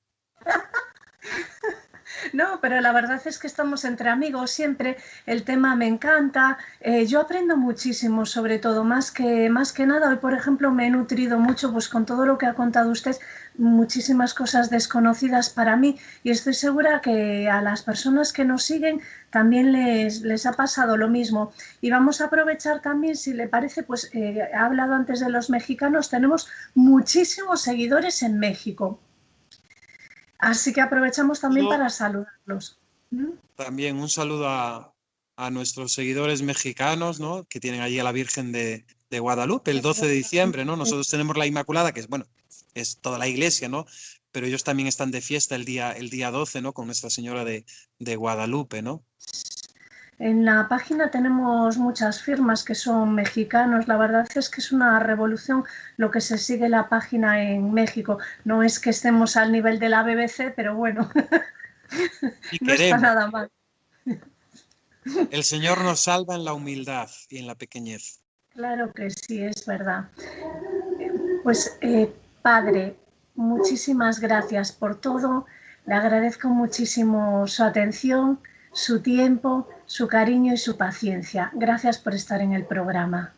No, pero la verdad es que estamos entre amigos siempre, el tema me encanta, eh, yo aprendo muchísimo sobre todo, más que, más que nada, hoy por ejemplo me he nutrido mucho pues con todo lo que ha contado usted, muchísimas cosas desconocidas para mí y estoy segura que a las personas que nos siguen también les, les ha pasado lo mismo. Y vamos a aprovechar también, si le parece, pues eh, he hablado antes de los mexicanos, tenemos muchísimos seguidores en México. Así que aprovechamos también para saludarlos. ¿Mm? También un saludo a, a nuestros seguidores mexicanos, ¿no? Que tienen allí a la Virgen de, de Guadalupe el doce de diciembre, ¿no? Nosotros tenemos la Inmaculada, que es, bueno, es toda la iglesia, ¿no? Pero ellos también están de fiesta el día, el día doce, ¿no? Con Nuestra Señora de, de Guadalupe, ¿no? En la página tenemos muchas firmas que son mexicanos. La verdad es que es una revolución lo que se sigue la página en México. No es que estemos al nivel de la B B C, pero bueno, Y no está queremos. nada mal. El Señor nos salva en la humildad y en la pequeñez. Claro que sí, es verdad. Pues eh, Padre, muchísimas gracias por todo. Le agradezco muchísimo su atención, su tiempo, su cariño y su paciencia. Gracias por estar en el programa.